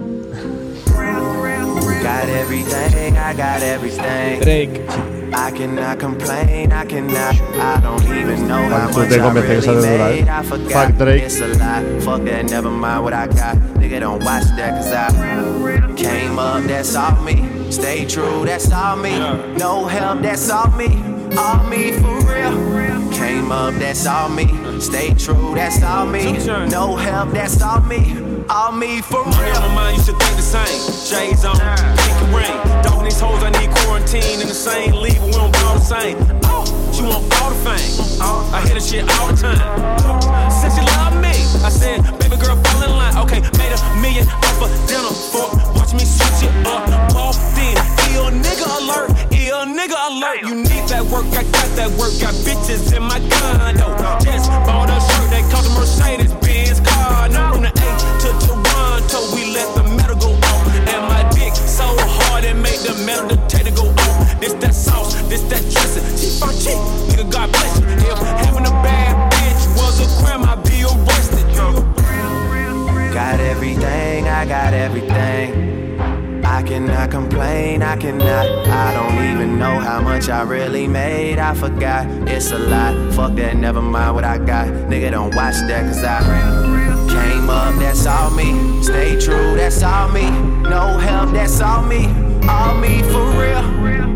Got everything, I got everything. Drake. I cannot complain, I cannot. I don't even know how much I really made. I forgot, it's a lie. Fuck that, never mind what I got. Nigga, don't watch that, cause I came up, that's all me. Stay true, that's all me. No help, that's all me. All me for real. Came up, that's all me. Stay true, that's all me. No help, that's all me. All me for real. My mind used to think the same. Shades on, pink and rain. Dogging these hoes, I need quarantine in the same league, but we don't ball the same. Oh, she want all the fame. I hear the shit all the time. Since she love me, I said, baby girl, fall in line. Okay, made a million off of dinner for watch me switch it up. Walked in, ill nigga alert, ill nigga alert. You need that work, I got that work. Got bitches in my condo. Just bought a shirt that cost a Mercedes Benz car. No, from the A to Toronto, we let the metal go off. And my dick so hard it made the metal detector go off. This that sauce, this that dressing. She fuck cheap, nigga, God bless you. If having a bad bitch was a crime, I'd be arrested. Got everything, I got everything. I cannot complain, I cannot. I don't even know how much I really made. I forgot, it's a lot. Fuck that, never mind what I got. Nigga, don't watch that, cause I came up, that's all me. Stay true, that's all me. No help, that's all me. All me for real. Came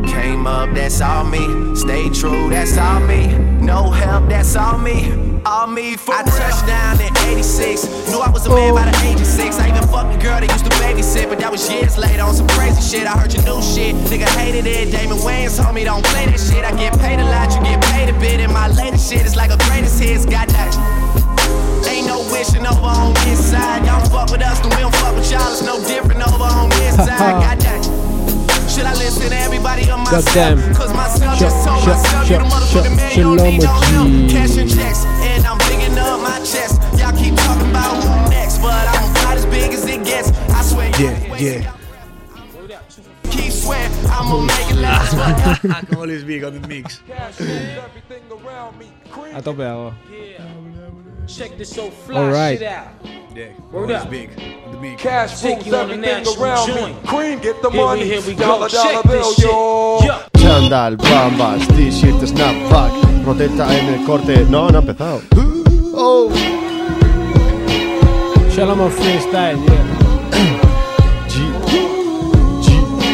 came up, that's all me. Stay true, that's all me. No help, that's all me. All me for I real. Touched down in eighty-six. Knew I was a man by the age of six. I even fucked a girl that used to babysit, but that was years later on some crazy shit. I heard your new shit, nigga hated it. Damon Wayans told me don't play that shit. I get paid a lot, you get paid a bit. And my latest shit is like a greatest hits. Got that. Ain't no wishing over on this side. Y'all fuck with us, then we don't fuck with y'all. It's no different over on this side. Got that. Should I listen to everybody on myself? Cause myself just told myself you the motherfucking man, you don't need no help. Cashing checks, and I'm digging up my chest. Y'all keep talking about who next, but I'm about as big as it gets. I swear. Yeah, yeah. Keep swear, I'ma make it last. Always big on the mix. A tope hago. Check this so fly All right. shit out. Yeah, Word always up. big on the mix. Cash Take rules you on the everything natural around me. joint. Cream, get the Here we- money. here we go. Dollar, dollar Check bill, this shit. yo. Yo. Chandal, bambas, t-shirt, snapback. Protesta en el corte. No, no ha empezado. Oh. Shalom of freestyle, yeah. G. G.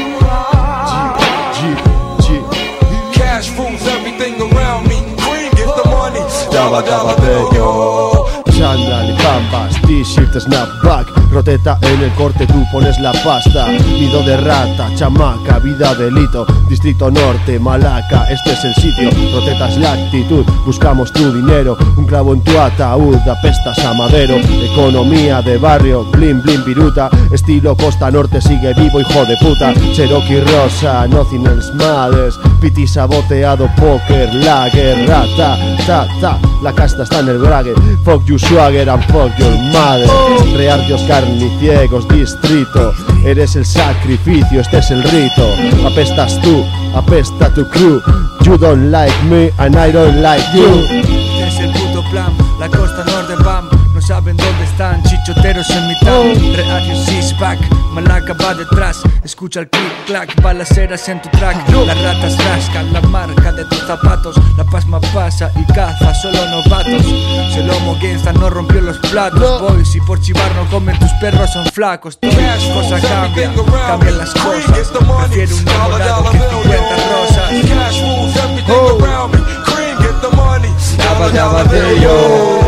G. G. Cash rules everything around me. Cream, get the money. Dollar, dollar bill, yo. Chandal y bambas, t-shirt, snapback. Protesta en el corte, tú pones la pasta. Nido de rata, chamaca, vida delito. Distrito Norte, Malaca, este es el sitio. Protesta es la actitud, buscamos tu dinero. Un clavo en tu ataúd, apestas a madero. Economía de barrio, blim blim viruta. Estilo Costa Norte, sigue vivo, hijo de puta. Cherokee Rosa, nothing else matters. Piti saboteado, poker, lager, rata, ta, ta. La casta está en el brague. Fuck you swagger and fuck your mother. Reargios carniciegos, distrito. Eres el sacrificio, este es el rito. Apestas tú, apesta tu crew. You don't like me and I don't like you. Este es el puto plan, la costa norte, bam. No saben dónde están, chichoteros en mi town. Reario six pack, Malaca va detrás. Escucha el click clack, balaceras en tu track. Las ratas rascan la marca de tus zapatos. La pasma pasa y caza solo novatos. Selomo Gangsta no rompió los platos. Boys y por chivar no comen, tus perros son flacos. Todas las cosas cambian, cambian las cosas. Prefiero un enamorado que cincuenta rosas. Cash rules everything around me. Cream, get the money. Dabba dabba de yo.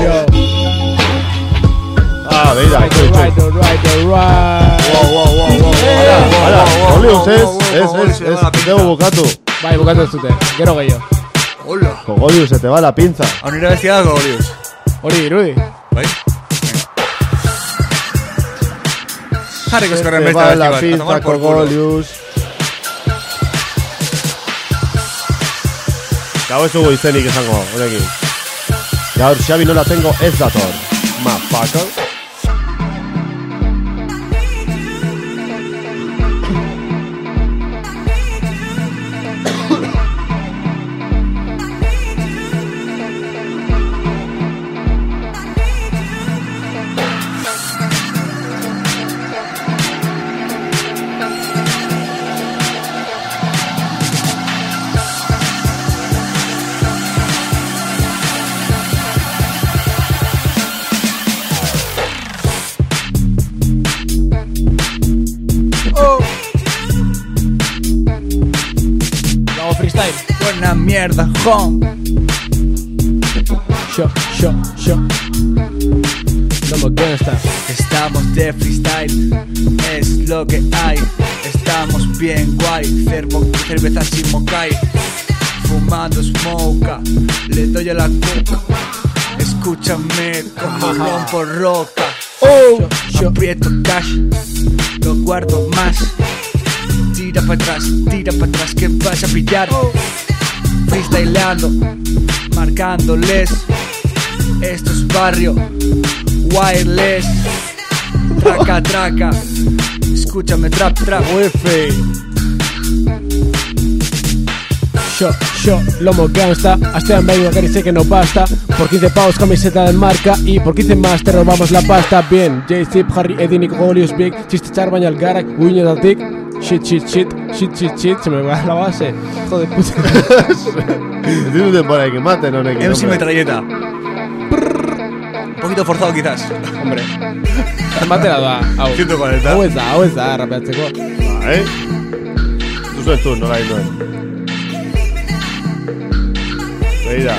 Ah, mira, Right, chuy, chuy. right, right, right. Wow, wow, wow, wow. Ahora, ahora, Olius es, es, es, es, Debo Bukatu. Bai, bukatu ez dute, gero gehiago. Hola. Con Olius se te va la pinza. Aún era vestida con Olius. Hori dirudi. Bai? Jarriko Se eskorren te beste va abesti la bat, a pinza tomar por con culo. Olius. Gau ez dugu izenik esango, honekin. Gaur Xabi nola tengo ez dator. Motherfucker. Hago freestyle. Buena mierda, home. Yo, yo, yo. Lomo Gangsta. Estamos de freestyle, es lo que hay. Estamos bien guay, cervo, cerveza sin mocay. Fumando smoka, le doy a la coca. Escúchame como rompo roca. Oh, yo. Aprieto cash, lo guardo más. Tira para atrás, tira para atrás que vas a pillar. Freestyleando, marcándoles. Esto es barrio, wireless. Traca, traca. Escúchame, trap, trap. Wifi. Yo, yo, Lomo Gangsta. Astean baby bakarri sé que no basta. Por quince pavos camiseta de marca. Y por quince más te robamos la pasta. Bien, J-Zip, Harry, Edinik, Golius, Big. Chiste txar baina algarak, uinetatik. Shit, shit, shit, shit, shit, shit. Se me va la base. Hijo de puta. Tiene un temporada que maten, honekin. M C hombre. metralleta. Un poquito forzado quizás. Hombre. Zenbatera da, hau. ciento cuarenta. Hau ez da, hau ez da, rapeatzeko. Ba, eh? Duzu ez du, nola hil noen. Mira.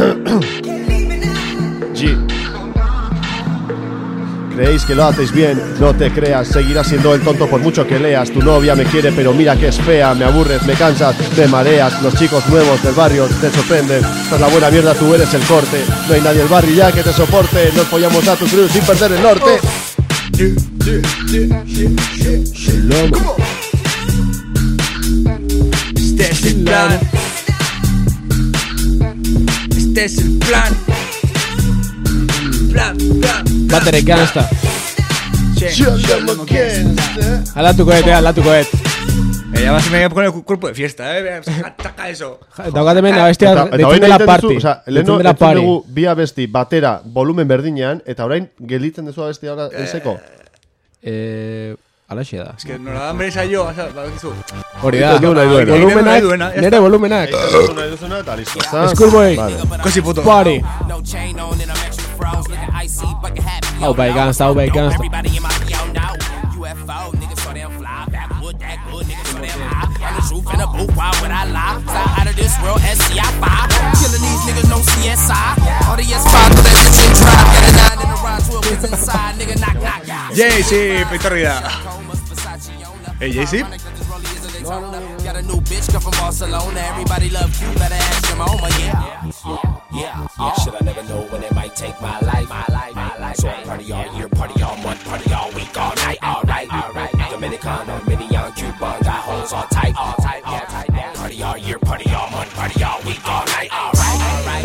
G. ¿Creéis que lo hacéis bien? No te creas, seguirás siendo el tonto por mucho que leas. Tu novia me quiere pero mira que es fea. Me aburres, me cansas, me mareas. Los chicos nuevos del barrio te sorprenden. Tras la buena mierda tú eres el corte. No hay nadie en el barrio ya que te soporte. Nos follamos a tu crew sin perder el norte. Shalom. Este es el plan. Este es el plan. Plan, plan. Battery Gangsta. Che, Hala tu cohete, hala tu cohete. Eh, ya vas a con el cuerpo de fiesta, eh. Saca eso. Daukat hemen abestia deitzen dela party. Osa, leheno entzun dugu bi abesti batera volumen berdinean, eta orain gelitzen dezu abesti ahora enseko. Eh... Alaxe da. Es que no la hambre esa yo, bakizu. Hori da. Volumenak, nere volumenak. Schoolboy. Kosi puto. Party. Hau bai Gangsta, hau bai Gangsta. Jay-Z, Pitorrida. Hey, Jay-Z? Got a new bitch come from Barcelona. Everybody love you, better ask your mama. Yeah, yeah, yeah. Should I never know when it might take my life? My life, my life. So party all year, party all month, party all week, all night. All right, all right. Dominican, Dominican, Cuban, got hoes all tight, all tight, all tight. Party all year, party all month, party all week, all night. All right, all right.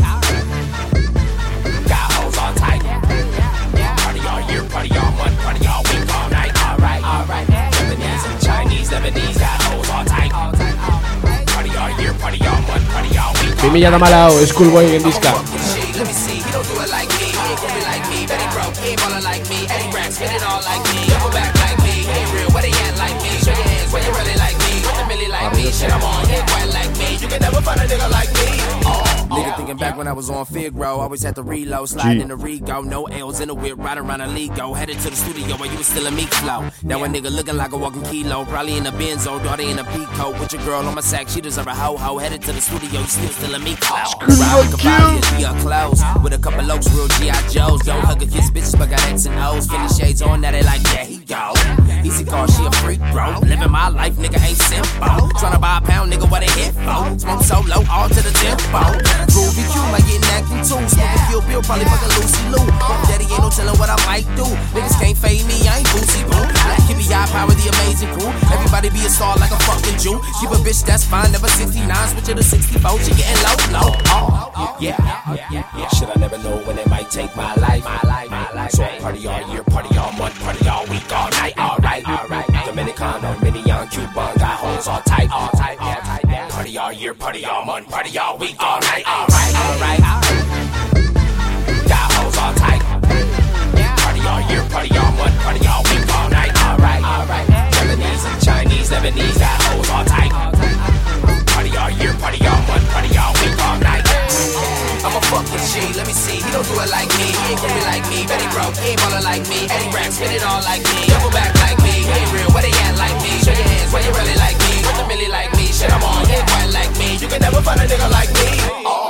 Got hoes all tight. Party all year, party all month, party all week, all night. All right, all right. Japanese and Chinese, Lebanese, got hoes all tight. Party all year, party all month, party all week. bi mila hamalau Schoolboy gendizka. Let me see, he don't do it like me. He ain't groovy like me, but he broke. He ain't ballin' like me, and he rap, spin it all like me. Double back like me, he ain't real, where they at like me. Show your hands where you really like me, with the milli like me. Shit, I'm on hit wet like me. You can never find a nigga like me. Oh. Nigga thinking back when I was on Figaro, always had to reload, sliding in the Rego, no L's in the whip, riding around a Lego, headed to the studio while you was still a meat flow. Now a nigga looking like a walking kilo, probably in a Benzo, daughter in a Pico, with your girl on my sack, she deserve a ho-ho, headed to the studio, you still still a meat flow. Ride with Cavalli and clothes, with a couple lokes, real G I Joes, don't hug or kiss bitches, but got X and O's, Philly shades on, now they like, yeah, he go. Easy car, she a freak, bro, living my life, nigga ain't simple, tryna buy a pound, nigga, what they hit for, smoke solo, all to the tempo, groovy Q, like getting acting too. Smoking Kill Bill, probably fucking Lucy Lou. Daddy ain't no telling what I might do. Niggas can't fade me, I ain't Boosie Boo. Black hippie, high power, the amazing crew. Everybody be a star like a fucking Jew. Keep a bitch, that's fine, never sixty-nine. Switch it to sixty-four, she getting low, low. Oh, yeah, yeah, yeah. Should I never know when it might take my life? My life, my life. So party all year, party all month, party all week, all night. All right, all right. Dominican, Dominican, Cuban, got hoes all tight, all tight, all tight. Party all year, party all month, party all week, all night. All right, all right, all right. Got hoes all tight. Party all year, party all month, party all week, all night. All right, all right. Japanese and Chinese, Lebanese, got hoes all tight. Party all year, party all month, party all week, all night. I'm a fucking G, let me see. He don't do it like me, he ain't groovy like me, but he broke. He ain't ballin' like me, and he rap, spin it all like me. Double back like me, he ain't real, where they at like me. Show your hands where you really like me, with the milli like me. Shit, I'm on hit wet like me. You can never find a nigga like me. Oh.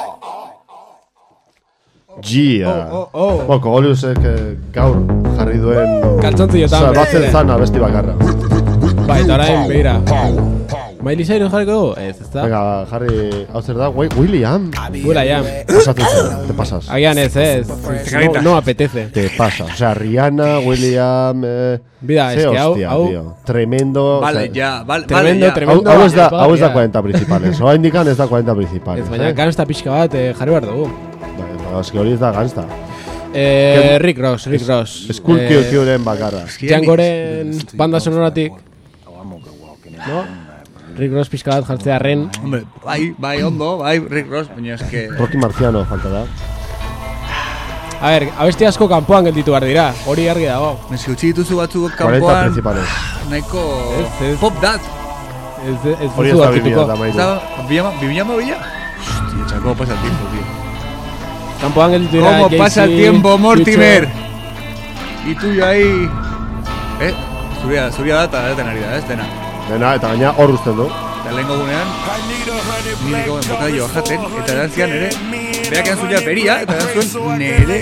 Gia. Oh, oh, oh. Boko, Goliusek gaur jarri duen Kaltzontziotan Salbatzen zana besti bakarra. Bai, eta orain, begira Miley Cyrus jarriko du? Ez, ez da? Venga, jarri, hau zer da, William William Pasatzen zen, te pasas. Agian ez, ez No, no apetece Te pasa, o sea, Rihanna, William eh, Bida, es que hau, hostia, hau tío. Tremendo. Vale, o sea, ya, vale, tremendo, vale, tremendo. Hau ez da, hau ez da cuarenta principales. Oa indikan ez da cuarenta principales. Ez, baina eh? Gangsta pixka bat eh, jarri behar dugu. Baina, eski hori ez da Gangsta. Eh, Rick Ross, Rick Ross. Skull eh, Q-Q-ren bakarra. Djangoren banda sonoratik. No? Rick Ross pixka bat jartzea ren. Hombre, bai, bai, ondo, bai, Rick Ross, baina eske... Rocky Marciano, falta da. A ver, abesti asko kanpoan gelditu behar dira, hori argi dago. Meski utzi dituzu batzuk cuarenta kanpoan... principales. Nahiko... Ez, ez. Pop dat. Ez, ez Hori duzu ez da aurkituko. bibia eta ¿Vivíamos Villa? Hostia, chaval, cómo pasa el tiempo, tío. Kanpoan gelditu dira, ¿Cómo Jay-Z, pasa el tiempo, Mortimer? Future. Y tuyo ahí... Eh? Zuria, zuria data, data nari da, ez dena. Dena, eta gaina hor usten du. Eta lehenko gunean, nire goen bokadillo bajaten, eta erantzian ere, berak eran zuen beria, eta eran zuen nere.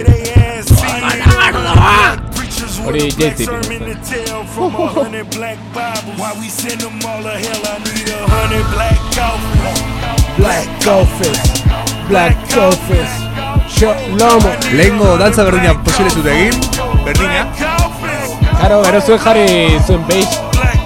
Hori jentzi. Black Coffees, Black Coffees, Lomo. Lehenko dantza berdina posible zute egin, berdina. Karo, gero zuen jarri zuen beis.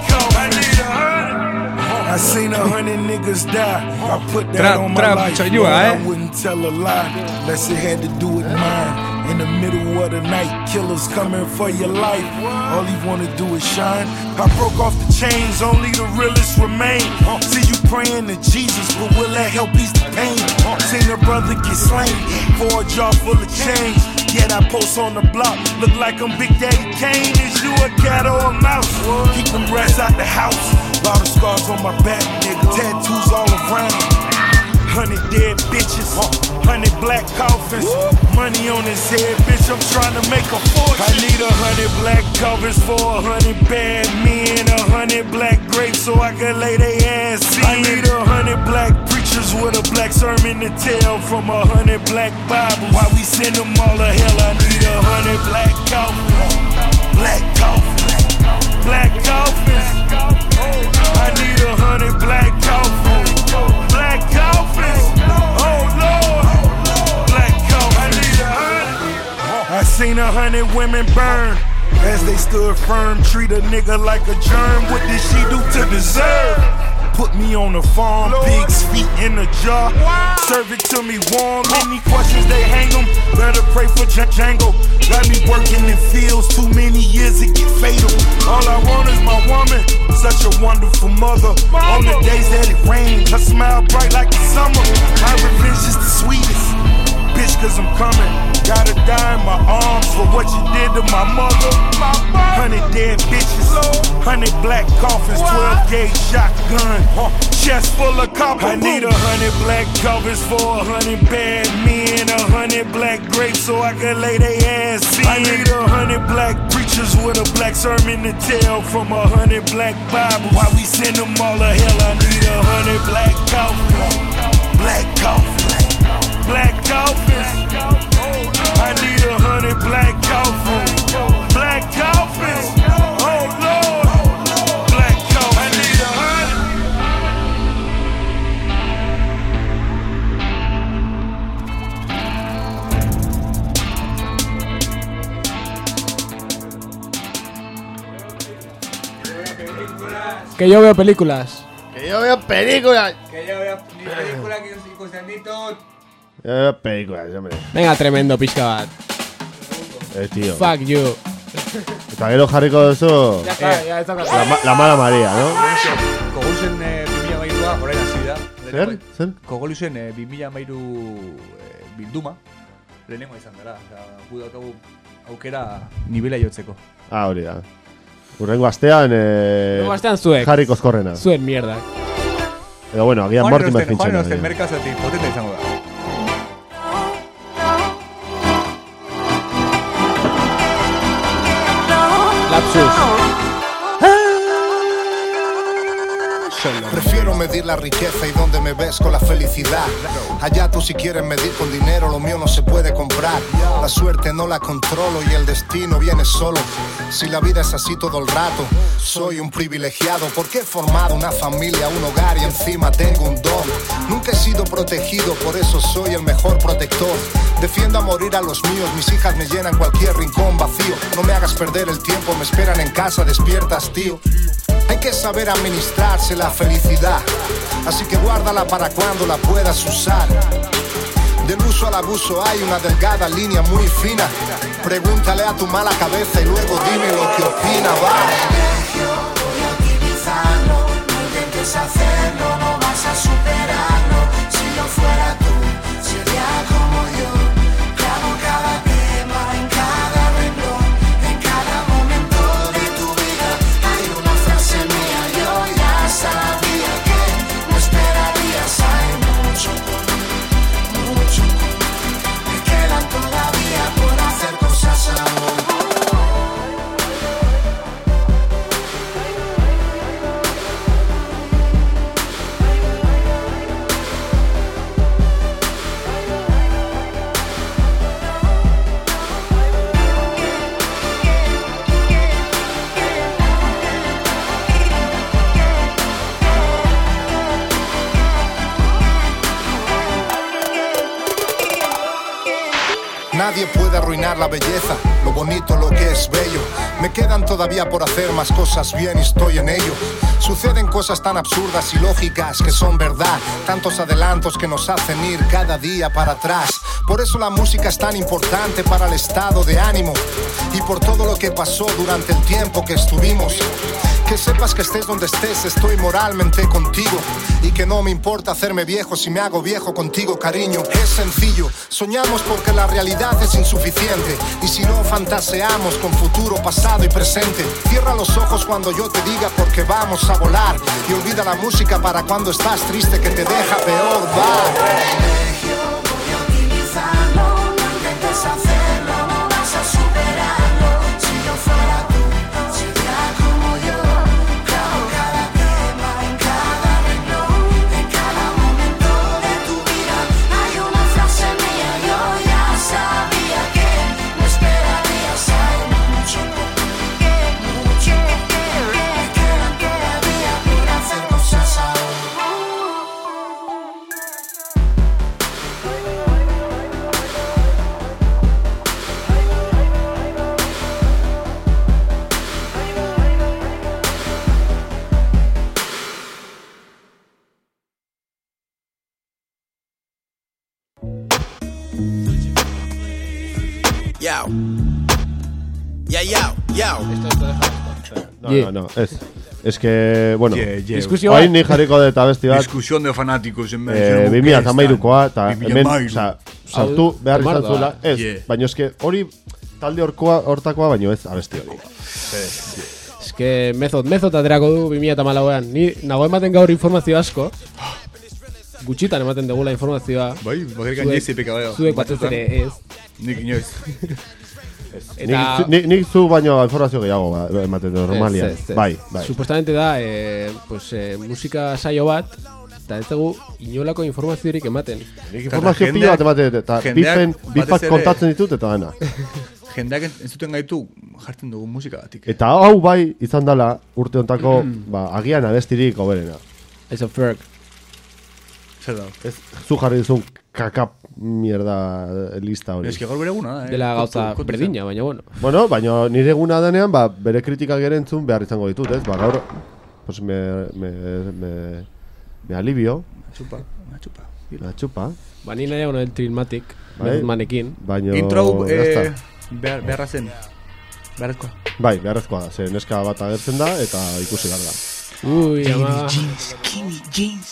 I seen a hundred niggas die. I put that Trap, on my trap, life. you, Lord, eh? I wouldn't tell a lie unless it had to do with mine. In the middle of the night, killers coming for your life. All he wanna do is shine. I broke off the chains, only the realest remain. See you praying to Jesus, but will that help ease the pain? Seen a brother get slain for a jar full of change. Yet I post on the block, look like I'm Big Daddy Kane. Is you a cat or a mouse? Keep them rats out the house. Lot of scars on my back, nigga, tattoos all around. Hundred dead bitches, hundred black coffins. Money on his head, bitch, I'm trying to make a fortune. I need a hundred black covers for a hundred bad men, a hundred black grapes so I can lay they ass in. I need a hundred black preachers with a black sermon to tell from a hundred black Bibles. Why we send them all to hell? I need a hundred black coffins, black coffins, black coffins. I need a hundred black coffins, black coffins. Oh Lord, black coffins. I need a hundred. I seen a hundred women burn as they stood firm. Treat a nigga like a germ. What did she do to deserve? Put me on the farm, pigs feet in a jar. Serve it to me warm. Any questions they hang them. Better pray for J- Django. Got me working in fields. Too many years it get fatal. All I want is my woman. Such a wonderful mother. On the days that it rains, her smile bright like the summer. My revenge is the sweetest. Bitch, cause I'm coming. Gotta die in my arms for what you did to my mother. Hundred dead bitches, hundred black coffins, twelve gauge shotgun, chest full of copper. I need a hundred black covers for a hundred bad men, a hundred black grapes so I can lay they ass in. I need a hundred black preachers with a black sermon to tell from a hundred black Bibles. Why we send them all to hell? I need a hundred black coffins, black coffins, black coffins. I need a hundred black coffins, black coffins. Oh Lord, black coffins. I need a hundred. Que yo veo películas. Que yo veo películas. Que yo veo mi película que os inconscientito. Yo veo películas, hombre. Venga, tremendo, pixka bat. Eh, tío. Fuck you. Eta gero jarriko duzu Ya está, ya está. la, ma- la mala María, ¿no? Kogolusen eh, bi mila hamairua, orain hasi da. Zer? Zer? Kogolusen eh, bi mila hamairu eh, bilduma. Lehenengo izan dara. Osa, gu daukagu aukera nibela jotzeko. Ah, hori da. Urrengo astean, eh... Urrengo astean zuek. Jarri Koskorrena. Zuen mierda. Edo, bueno, agian Juan Mortimer Erosten, Juan Finchena. Erosten merkazatik potente izango da. Lapsus. Prefiero medir la riqueza y donde me ves con la felicidad. Allá tú si quieres medir con dinero, lo mío no se puede comprar. La suerte no la controlo y el destino viene solo. Si la vida es así todo el rato, soy un privilegiado porque he formado una familia, un hogar y encima tengo un don. Nunca he sido protegido, por eso soy el mejor protector. Defiendo a morir a los míos, mis hijas me llenan cualquier rincón vacío. No me hagas perder el tiempo, me esperan en casa, despiertas, tío. Hay que saber administrarse la felicidad, así que guárdala para cuando la puedas usar. Del uso al abuso hay una delgada línea muy fina. Pregúntale a tu mala cabeza y luego dime lo que opina, va. Voy a utilizarlo, no intentes hacerlo, no vas a superarlo. Si yo fuera tú, sería como yo. Clavo cada tema en cada renglón, en cada momento de tu vida. Hay una frase mía, yo ya sabía que no esperarías. Hay mucho, mucho, me quedan todavía por hacer cosas aún. nadie puede arruinar la belleza, lo bonito, lo que es bello. Me quedan todavía por hacer más cosas bien y estoy en ello. Suceden cosas tan absurdas y lógicas que son verdad, tantos adelantos que nos hacen ir cada día para atrás. Por eso la música es tan importante para el estado de ánimo y por todo lo que pasó durante el tiempo que estuvimos. Que sepas que estés donde estés, estoy moralmente contigo y que no me importa hacerme viejo si me hago viejo contigo, cariño. Es sencillo, soñamos porque la realidad es insuficiente y si no fantaseamos con futuro, pasado y presente. Cierra los ojos cuando yo te diga porque vamos a volar y olvida la música para cuando estás triste que te deja peor, va. Yo. Ya, yo, yo. No, no, no, es, es que, bueno, Yeah, yeah. diskusio hain ni jarriko dut abesti bat. Discusión de fanáticos en eh, bi mila hamairukoa, eta bi mila hemen, hamairu. oza, sartu behar izan Tomardoa. zuela, ez, Yeah. baina eske hori talde horkoa, hortakoa, baino ez abesti hori. Es que method, method aterako du bi mila hamalauean. Ni nago ematen gaur informazio asko. Gutxitan ematen degula informazioa. Bai, bakarrik gainez epeka bai. Zuek batez ere ez. Nik inoiz. Nik, nik, nik zu baino informazio gehiago ba, ematen du normalian. Ez, ez, ez. Bai, bai. Supuestamente da, eh, pues, eh, musika saio bat, eta ez dugu inolako informaziorik ematen. Nik informazio pilo bat ematen dut, eta bifen, bifat kontatzen ditut eta dana. Jendeak entzuten gaitu jartzen dugu musika batik. Eta hau bai izan dela urte hontako, ba, agian abestirik hoberena. Ez of Ferg. Zer da? Ez, zu jarri duzun kakap mierda lista hori. Ez que gaur bere eguna da, eh? Dela gauza Kontu- kontu berdina, zen. baina bueno. Bueno, baina nire eguna denean, ba, bere kritikak ere entzun behar izango ditut, ez? Ba, gaur, pues me, me, me, me alivio. Chupa, una chupa. La chupa. Ba, ni nahiago noen Trilmatic, Bai. manekin. Baina... Intro, ya eh, está. behar, beharra zen. Beharrezkoa. Bai, beharrezkoa da, ze neska bat agertzen da, eta ikusi behar da. Ui, ama... Jeans, skinny jeans.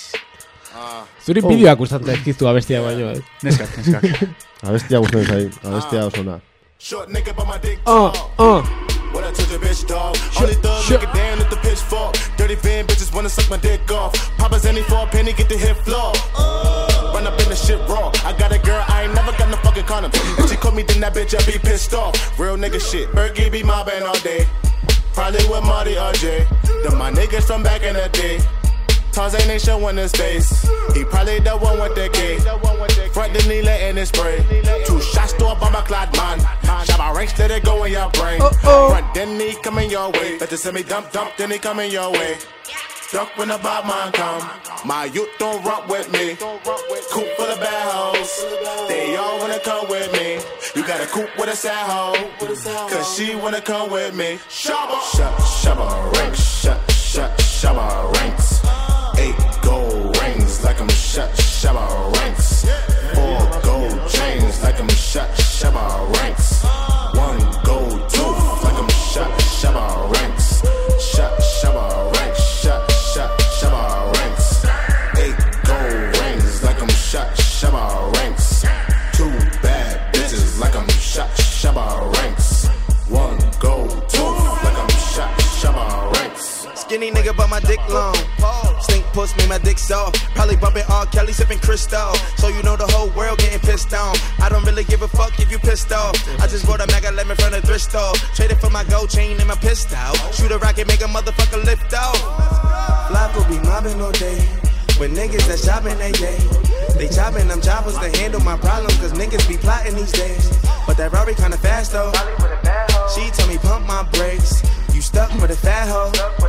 Zuri Oh. bideoak gustatzen ezkiztu abestia baino, eh? Neskak, neskak. Abestia gustatzen zai, abestia oso na. Short nigga by my dick. Uh, uh. What I told your bitch, dog. Only thug shut- nigga down at the pitchfork. Dirty fan bitches wanna suck my dick off. Papa's any for a penny, get the hit floor. Run up in the shit raw. I got a girl, I ain't never got no fucking condom. If she call me, then that bitch, I be pissed off. Real nigga shit. Berkey be mobbing all day. Probably with Marty R J. Them my niggas from back in the day. Tarzan ain't showing his face. He probably the one with the K. Front the knee letting it spray. Two shots to a bomber clad man. Shot my ranks, let it go in your brain. Front then he coming your way. Better send me dump dump, then he coming your way. Duck when the bad man come. My youth don't rock with me. Coop full of bad hoes. They all wanna come with me. You got a coop with a sad hoe. Cause she wanna come with me. Shabba, shabba, shabba ranks. Shut, shut, shabba ranks. Eight gold rings like I'm shut, shabba ranks. Four gold chains like I'm shut, shabba ranks. One gold tooth like I'm shut, shabba ranks. Shut, shabba ranks. Shut, shut, shabba ranks. Eight gold rings like I'm shut, shabba ranks. Two bad bitches like I'm shut, shabba ranks. One gold tooth like I'm shut, shabba ranks. Skinny nigga, but my dick long. Stink puss made my dick soft. Probably bumping R. Kelly, sipping Cristal. So you know the whole world getting pissed on. I don't really give a fuck if you pissed off. I just bought a Mega Lemon from the thrift store. Traded for my gold chain and my pistol. Shoot a rocket, make a motherfucker lift off. Flacco be mobbing all day. When niggas that shopping, they day. They chopping them choppers to handle my problems. Cause niggas be plotting these days. But that Rari kinda fast though. She told me pump my brakes. You stuck with a fat hoe.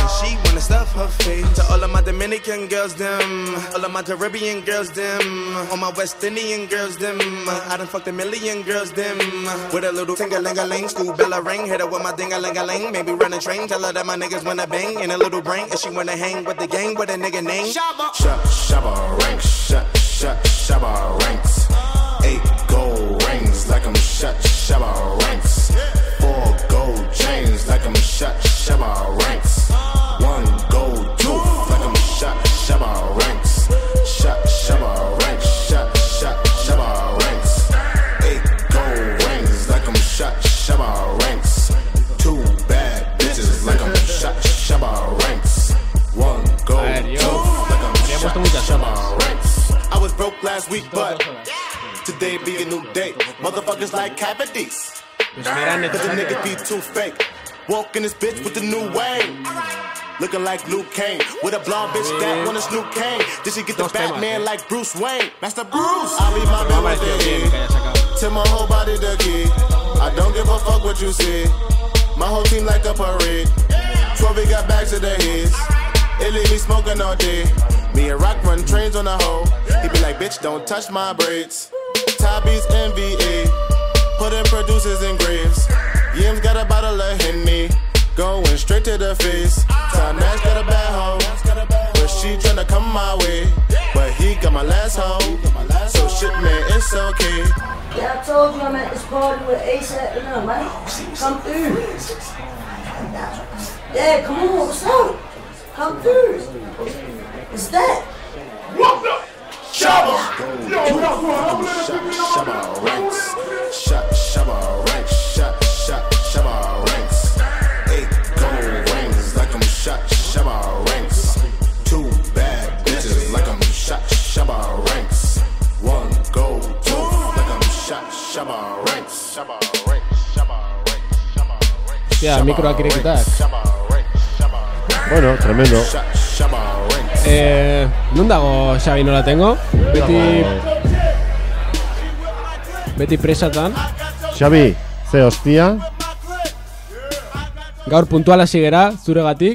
She wanna stuff her face. To all of my Dominican girls, them. All of my Caribbean girls, them. All my West Indian girls, them. I done fucked a million girls, them. With a little ting-a-ling-a-ling, school bell a ring. Hit her with my ding-a-ling-a-ling. Maybe run a train, tell her that my niggas wanna bang. And a little brain, and she wanna hang with the gang with a nigga name. Shabba. Shabba, shabba ranks, shut, shut, shabba ranks. Eight gold rings like I'm shut, shabba ranks. Four gold chains like I'm shut, shabba ranks. One gold tooth like I'm shut, shabba ranks. Shut, shabba ranks, shut, shut, shabba ranks. Eight gold rings like I'm shut, shabba ranks. Two bad bitches like I'm shut, shabba ranks. One gold tooth like I'm shut, shabba ranks. I was broke last week, but today be a new day. Motherfuckers like cavities. Cause the niggas be too fake. Walk in this bitch with the new Wayne. Looking like Luke Kane. With a blonde bitch that wanna Snoop Kane. Did she get the Batman like Bruce Wayne? Master Bruce. I leave my man with the key. Till my whole body the key. I don't give a fuck what you see. My whole team like a parade. twelve we got bags to their heads. It leave me smoking all day. Me and Rock run trains on the hoe. He be like, bitch, don't touch my braids. Tabby's N B A. Putting producers in graves. Yim's got a bottle of Henny. Going straight to the face. Time Nash got a bad hoe. But she tryna come my way. But he got my last hoe. So shit, man, it's okay. Yeah, I told you I'm at this party with ASAP and them, man. Come through. Yeah, come on, what's up? Come through. What's that? What the? Shabba! Yo, what up, Shabba ranks. Shut, Shabba ranks. Shut, shut, Shabba ranks. Eight gold rings like I'm shut, Shabba ranks. Two bad bitches like I'm shut, Shabba ranks. One gold tooth like I'm shut, Shabba ranks. Shabba ranks, Shabba ranks, Shabba ranks. Hostia, el micro quiere quitar. Bueno, tremendo. Eh, non dago Xabi nola tengo. Beti Beti presatan. Xabi, ze hostia. Gaur puntuala sigera zuregatik.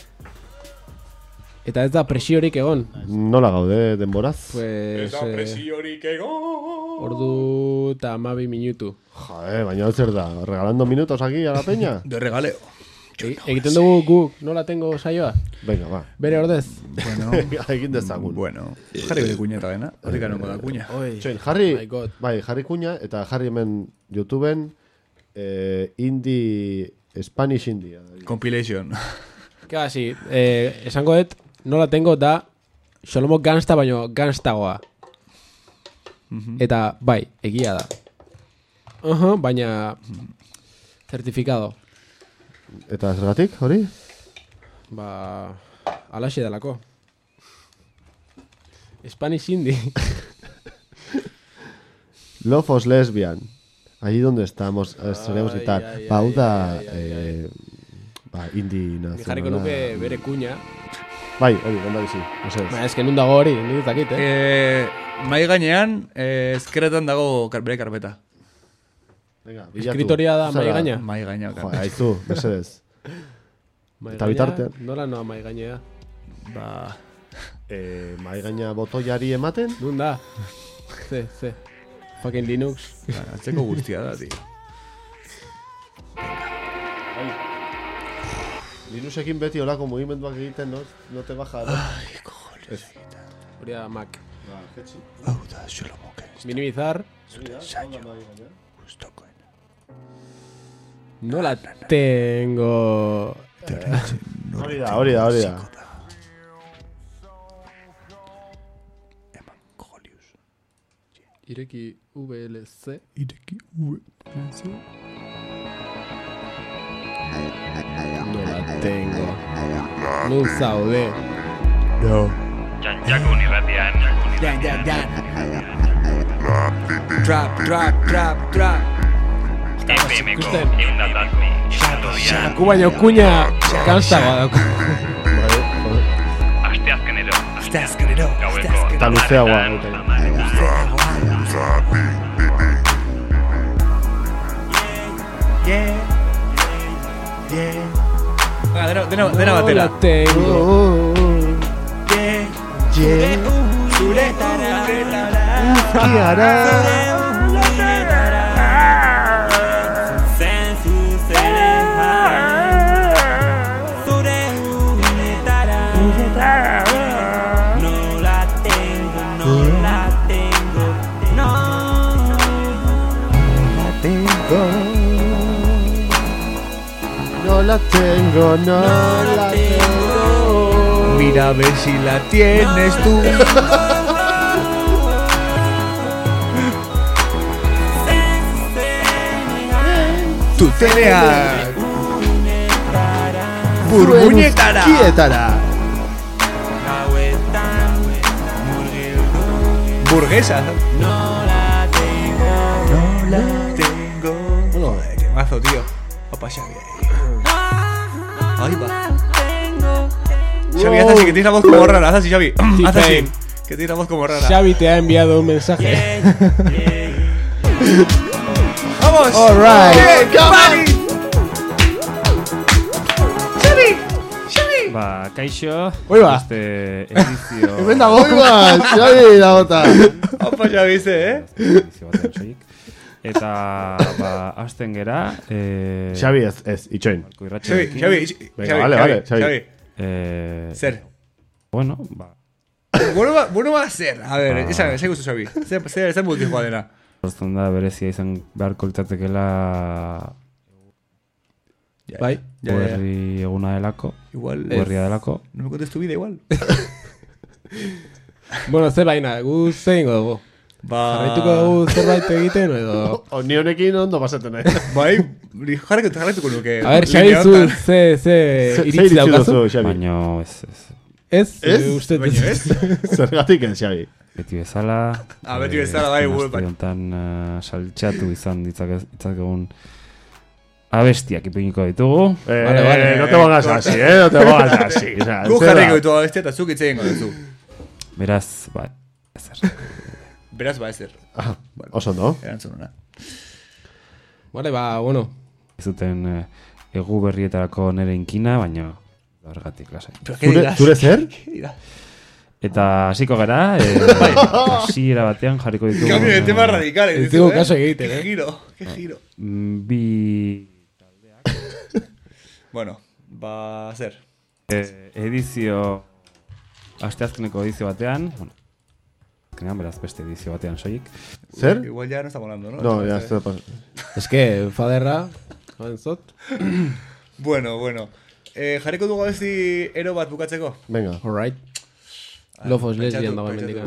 Eta ez da presiorik egon. Nola gaude denboraz? Pues Ez da presiorik egon. Ordu eta hamabi minutu. Joder, baina zer da, regalando minutos aquí a la peña. De regaleo. E egiten dugu guk nola tengo saioa? Venga, va. Bere ordez. Bueno, egin dezagun. Bueno, jarri bere kuña eta gena. Horrik anongo da kuña. Txoin, jarri, bai, jarri kuña eta jarri hemen YouTubeen eh, indie, Spanish indie. Compilation. Ka, si, eh, esango dut, nola tengo da Xolomo gangsta baino gangstagoa. Eta, bai, egia da. Uh -huh, baina certificado. Eta zergatik, hori? Ba, alaxe dalako. Spanish indie. Love of Lesbian. Allí donde estamos, eh, solemos Ai, citar. ai, Ba, hau da, ai, ai, eh, ba, indie nazionala. Jarriko nuke bere kuña. Bai, hori, gonda bizi. Ba, ez que nun dago hori, nik ez dakit, eh? Eh, mai gainean, eh, ezkerretan dago kar bere karpeta. Venga, Eskritoria da mai gaina? Mai gaina. Jo, aizu, mesedez. Eta bitartean. Nola noa mai gainea? Ba... Eh, mai gaina botoiari ematen? Nun da? Ze, ze. Fucking Linux. Atzeko guztia da, tío. Linuxekin beti olako mugimenduak egiten, no, no te baja. No? Ai, cojones. Hori da Mac. Ba, jetxi. Hau da, Xolomo gangsta. Minimizar. Saio. Gustoko. No la tengo. Hori da, hori da, hori da. Ireki V L C. Ireki V L C. No la tengo. No zaude. No. Jantzako unirratian. Dan, dan, dan. Trap, trap, trap, trap. F M ko eundatazpi. Shaku baino kuña gangstagoa dauka. Aste azkenero. Aste azkenero. Gaueko. Eta luzeagoa. Yeah. Yeah. Venga, dena, dena, dena No batera. la tengo. Zuretara Zen zuzeren zure unetara no la tengo, no la tengo, no la tengo. No la tengo, no la tengo. Mira a ver si la tienes tú. Tú teneas burmuñetara. Quietara. Burguesa. No la tengo, no la tengo. Joder, qué mazo, tío. Opa, Xavi. Ahí va. Xavi, haz así, que tienes la voz como rara. Haz así, Xavi. Haz así, que tienes la voz como rara. Xavi te ha enviado un mensaje. ¡Vamos! Alright. Bien, Cavani. Xavi, Xavi. Ba, kaixo. Oi ba. Este edizio... Hemen dago, oi ba, Xavi dagota. Opa, Xavi, ze, eh? Edizio batean soilik. Eta, ba, hasten gera... Eh, Xavi ez, ez, itxoin. Xavi, Xavi, Xavi, Venga, vale, vale, Xavi. Xavi. Eh, Zer. Bueno, ba... Bueno, ba, bueno ba, zer. A ver, Ah. esan, zer gustu, Xavi. Zer, zer, zer multijoa dena. Hortzen da, berezia izan beharko litzatekela... Bai, ja, ja, ja. Herri eguna delako. Igual... Herria delako. No me contes tu vida, igual. Bueno, ze baina, gu zein dugu. Ba... Jarraituko dugu zerbait egiten edo... Ni honekin ondo pasaten, eh? Bai, jarraituko jarraituko nuke. A ver, Xavi, zu, ze, ze iritzi daukazu? Baina, ez, ez. Ez? Ez? Uste Baina ez? Zergatik ez, Xavi. Beti bezala... Ah, beti bezala, bai, bai. Aste honetan uh, saltxatu izan ditzakegun abestiak ipiniko ditugu. Eh, Vale, vale. no te pongas así, eh? No te pongas así. O sea, Gu zera. jarriko ditu abestia eta zuk itzein godezu. Beraz, ba, ezer. Beraz, ba, ezer. Ah, oso no? Erantzununa. Vale, ba, bueno. Ez duten eh, egu berrietarako nere inkina, baina horregatik lasai. Zure, zure zer? Eta hasiko gara, eh, hasiera batean jarriko ditugu. Cambio de tema radical. Ez dugu kaso egiten, Qué eh? giro, qué giro. Mm, Bi... Bueno, ba, zer. Eh, edizio... Asteazkeneko edizio batean, bueno, azkenean, beraz beste edizio batean soilik. ¿Zer? Igual ya no estamos hablando, ¿no? No, ya está pasando. Es que, faderra, jodentzot. Bueno, bueno. Eh, jarriko dugu abesti ero bat bukatzeko? Venga. Alright. Ah, Lofos pentsatu, lesbian dago pentsatu.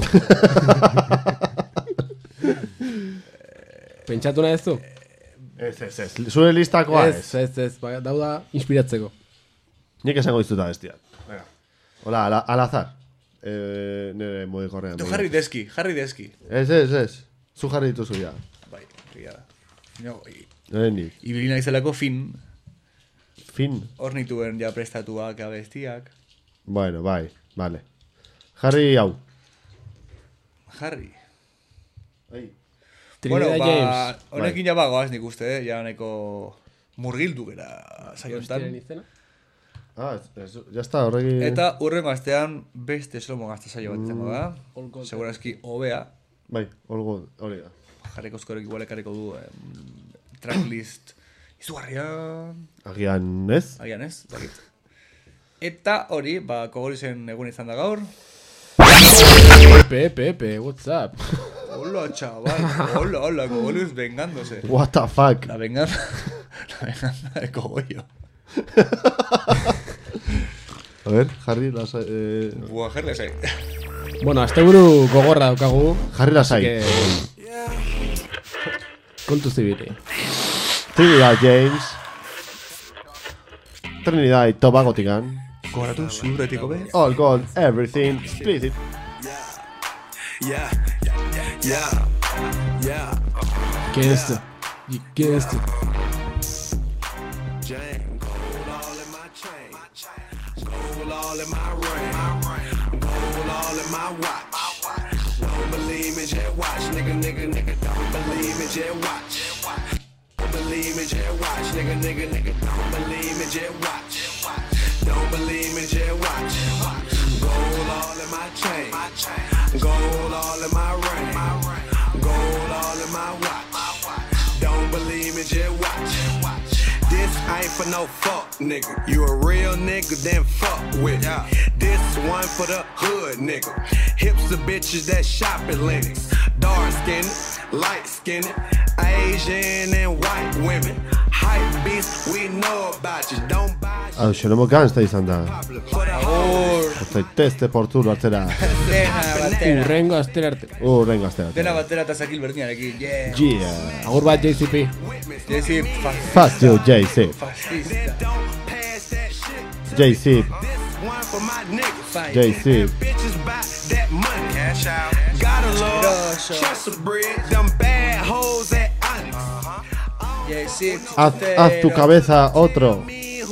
emendikan. Pentsatu nahi ez du? Ez, ez, ez. Zure listakoa ez. Ez, ez, ez. Ba, dauda inspiratzeko. Nik esango dizuta bestia. Venga. Hola, al, al azar. Eh, nire modi korrean. Tu jarri deski, jarri deski. Ez, ez, ez. Zu jarri dituzu ya. Bai, egia da. No, i- Eh, nik. Ibilina izelako fin. Fin. Hor nituen ja prestatuak abestiak. Bueno, bai, vale. Jarri hau. Jarri. Ai. Bueno, Trinidad ba, James. honekin ja bagoaz nik uste, eh? Ja neko murgildu gera saiontan. Hostiaren izena? Ah, ez, ez, ya está, horregi... Eta urrengo astean beste slomo gazte saio bat izango da. Segurazki hobea. Bai, olgo, hori da. Jarriko eskorek igual ekarriko du eh, tracklist izugarria. Agian ez? Agian ez, dakit. Eta hori, ba, kogorizen egun izan da gaur. Pepe, Pepe, what's up? Hola, chaval. Hola, hola, Cogolius vengándose. What the fuck? La venganza. La venganza de Cogollo. A ver, Jarri lasai... Eh... Buah, Jarri lasai. Bueno, asteburu gogorra daukagu. Jarri lasai. Así que... Kontu zibili. Trinidad James. Trinidad y Tobago Tigan. Gogoratu zuretiko be. All gone, everything, split it. Yeah, yeah, yeah. ¿Qué es esto? ¿Y qué es esto? Gold all in my ring, gold all in my watch. Don't believe me, just watch, nigga, nigga, nigga. Don't believe me, just watch. Don't believe me, just watch, nigga, nigga, nigga. Don't believe me, just watch. I ain't for no fuck, nigga. You a real nigga, then fuck with me. This one for the hood, nigga. Hips the bitches that shop at Lennox. Dark skinned, light skinned, Asian and white women. Hype beast, we know about you. Don't buy Hau, xenomo gangsta izan da. Zaitezte porturo atzera. Dena batera. Urrengo astera arte. Urrengo astera arte. Dena batera eta zakil berdinarekin. Yeah. Yeah. Agur bat J C P. J C P. Fast you, J C. Fascista. J C. J C. Cash out. Gotta love, trust the bread, them bad hoes at Onyx. Haz, haz tu cabeza otro.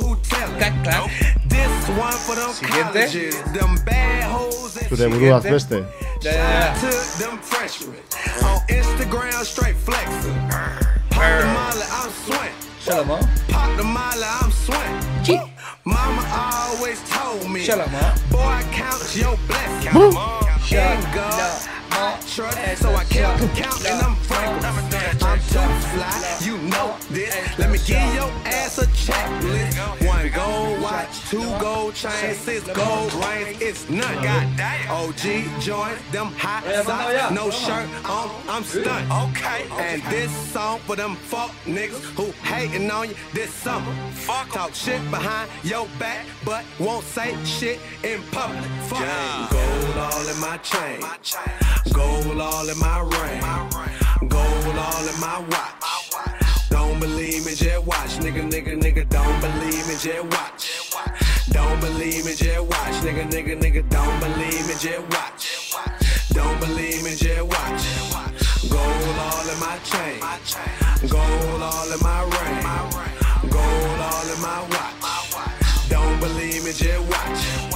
Siguiente. Zure buruaz beste. Ya, ya, ya. On Instagram straight flexing. Pop the molly, I'm sweat. Shalom. Pop the molly, I'm sweat. Mama always told me, boy, count your blessings. Ain't God, I trust, so I kept counting them frankly. I'm too fly, you know this. Let me give your ass a checklist. One gold watch, two gold chains, six gold rings. It's none. O G joints, them hot socks, no shirt on, I'm stunned. Okay, and this song for them fuck niggas who hating on you this summer. Fuck talk shit behind your back, but won't say shit in public. Fuck gold all in my chain, gold all in my ring, gold all in my watch. Don't believe me, just watch, nigga, nigga, nigga. Don't believe me, just watch. Don't believe me, just watch, nigga, nigga, nigga. Don't believe me, just watch. Don't believe me, just watch. Gold all in my chain, gold all in my ring, gold all in my watch. Don't believe me, just watch.